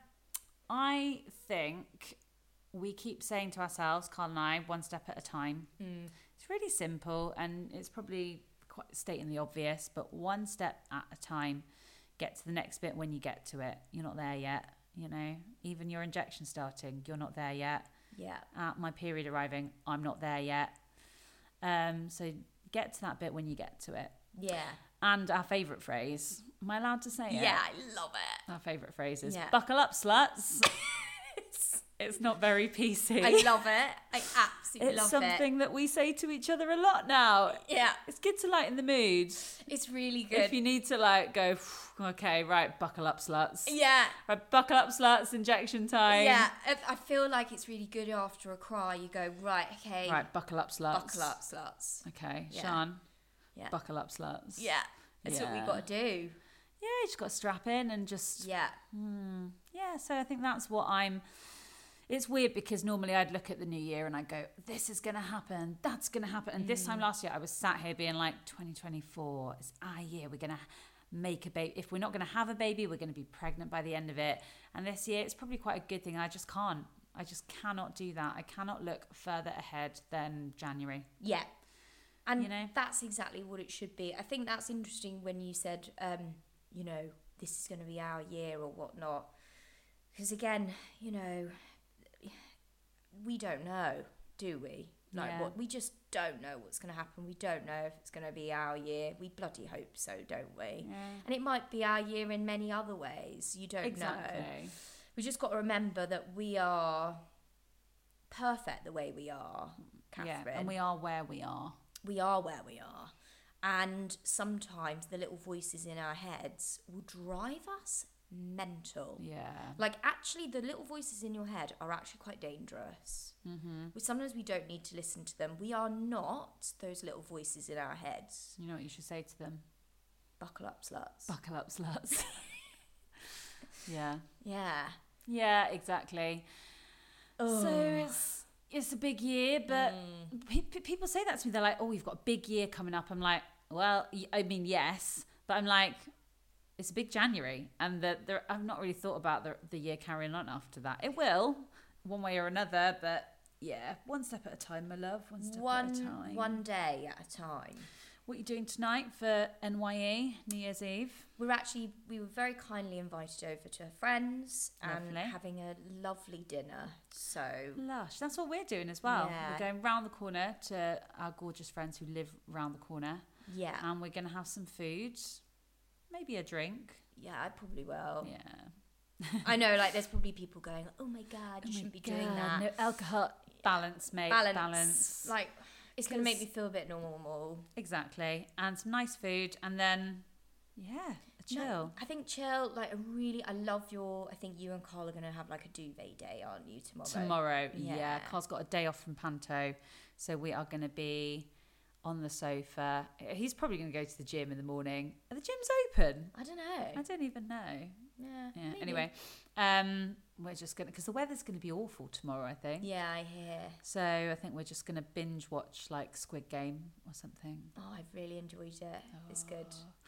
I think we keep saying to ourselves, Carl and I, one step at a time. Mm. It's really simple and it's probably quite stating the obvious, but one step at a time. Get to the next bit when you get to it. You're not there yet, you know. Even your injection starting, you're not there yet. Yeah. Uh, my period arriving, I'm not there yet. Um, so get to that bit when you get to it. Yeah. And our favourite phrase, am I allowed to say it? Yeah, I love it. Our favourite phrase is, yeah. buckle up, sluts. it's, it's not very P C. I love it. I absolutely it's love it. It's something that we say to each other a lot now. Yeah. It's good to lighten the mood. It's really good. If you need to like go, okay, right, buckle up, sluts. Yeah. Right, buckle up, sluts, injection time. Yeah. I feel like it's really good after a cry. You go, right, okay. Right, buckle up, sluts. Buckle up, sluts. Okay, yeah. Shan. Yeah. Buckle up, sluts. Yeah. That's yeah. what we've got to do. Yeah, you just got to strap in and just... Yeah. Hmm. Yeah, so I think that's what I'm... It's weird because normally I'd look at the new year and I'd go, this is going to happen, that's going to happen. And mm. this time last year I was sat here being like, twenty twenty-four, it's our year, we're going to make a baby. If we're not going to have a baby, we're going to be pregnant by the end of it. And this year it's probably quite a good thing. I just can't. I just cannot do that. I cannot look further ahead than January. Yeah. And you know? That's exactly what it should be. I think that's interesting when you said, um, you know, this is going to be our year or whatnot. Because again, you know... we don't know, do we? Like yeah. what we just don't know what's going to happen. We don't know if it's going to be our year. We bloody hope so, don't we? Yeah. And it might be our year in many other ways. You don't exactly. know. We just got to remember that we are perfect the way we are, Catherine. Yeah, and we are where we are. We are where we are. And sometimes the little voices in our heads will drive us mental. Yeah. Like, actually, the little voices in your head are actually quite dangerous. Mm-hmm. But sometimes we don't need to listen to them. We are not those little voices in our heads. You know what you should say to them? Buckle up, sluts. Buckle up, sluts. Yeah. Yeah. Yeah, exactly. Oh. So it's it's a big year, but Mm. pe- pe- people say that to me. They're like, "Oh, we've got a big year coming up." I'm like, "Well, y- I mean, yes," but I'm like, "It's a big January," and that there, I've not really thought about the the year carrying on after that. It will, one way or another, but yeah, one step at a time, my love. One step One, at a time. one day at a time. What are you doing tonight for N Y E New Year's Eve? We're actually, we were very kindly invited over to her friends and Lovely. having a lovely dinner. So, Lush. That's what we're doing as well. Yeah. We're going round the corner to our gorgeous friends who live round the corner, yeah. and we're going to have some food, maybe a drink. Yeah, I probably will. Yeah. I know, like, there's probably people going, oh my God, you Oh my shouldn't be doing God, that. No alcohol. Balance, mate. Balance. Balance. Like, it's going to make me 'Cause- feel a bit normal. Exactly. And some nice food, and then, yeah, a chill. No, I think chill, like, I really, I love your, I think you and Carl are going to have, like, a duvet day, aren't you, tomorrow? Tomorrow, yeah. Yeah. Carl's got a day off from Panto, so we are going to be on the sofa. He's probably going to go to the gym in the morning. Are the gyms open? I don't know. I don't even know. Yeah, Yeah. maybe. Anyway, um, we're just gonna because the weather's gonna be awful tomorrow. I think. Yeah, I hear. So I think we're just gonna binge watch like Squid Game or something. Oh, I've really enjoyed it. It's good.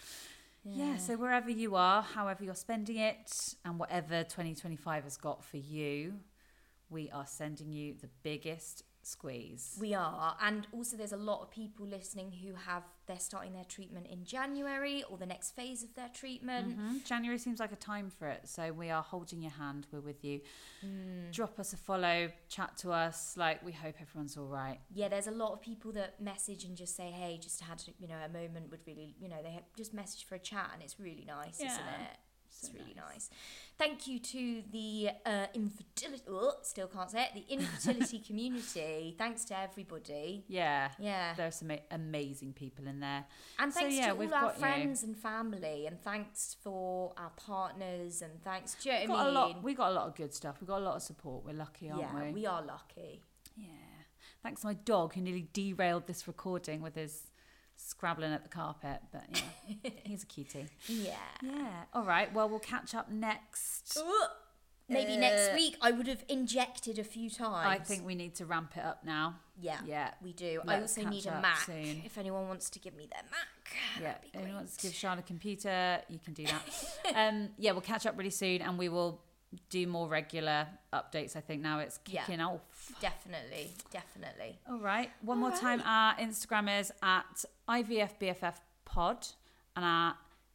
Yeah. So wherever you are, however you're spending it, and whatever twenty twenty-five has got for you, we are sending you the biggest squeeze. We are. And also there's a lot of people listening who have, they're starting their treatment in January or the next phase of their treatment. Mhm. January seems like a time for it, so we are holding your hand. We're with you. Mm. Drop us a follow, chat to us. Like, we hope everyone's all right. Yeah, there's a lot of people that message and just say, hey, just had, you know, a moment would really, you know, they have just message for a chat and it's really nice, isn't Yeah. it? It's So really nice. nice. Thank you to the uh, infertility, oh, still can't say it, the infertility community. Thanks to everybody. Yeah. Yeah. There's some a- amazing people in there. And So, thanks yeah, to we've all our got you. friends and family, and thanks for our partners, and thanks. Do you know We what got I a mean? lot. We got a lot of good stuff. We got a lot of support. We're lucky, aren't yeah, we? we are lucky. Yeah. Thanks to my dog who nearly derailed this recording with his scrabbling at the carpet. But yeah, he's a cutie. Yeah. Yeah. All right. Well, we'll catch up next. Ooh, maybe Uh, next week. I would have injected a few times. I think we need to ramp it up now. Yeah. Yeah. We do. I Let's also need catch a up Mac. soon. If anyone wants to give me their Mac, Yeah. that'd be If anyone wants to great. give Sean a computer, you can do that. um. Yeah. We'll catch up really soon, and we will do more regular updates. I think now it's Yeah. kicking off. Definitely, definitely. All right. One All more time, our Instagram is at I V F B F F pod, and our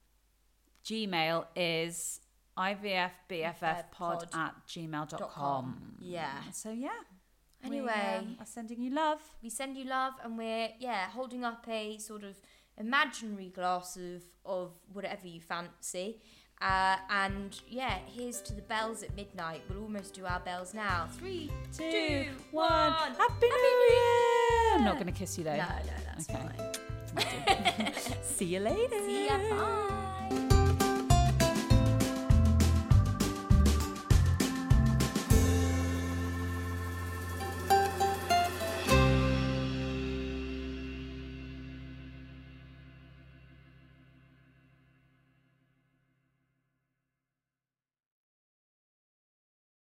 Gmail is I V F B F F pod pod at gmail dot dot com. com. Yeah. So yeah. Anyway, we um, are sending you love. we send you love, and we're yeah holding up a sort of imaginary glass of of whatever you fancy. Uh, and yeah, here's to the bells at midnight. We'll almost do our bells now. Three, Two, two, one. one. Happy, Happy New Year! I'm not going to kiss you though. No, no, that's Okay. fine. See you later. See ya. Bye.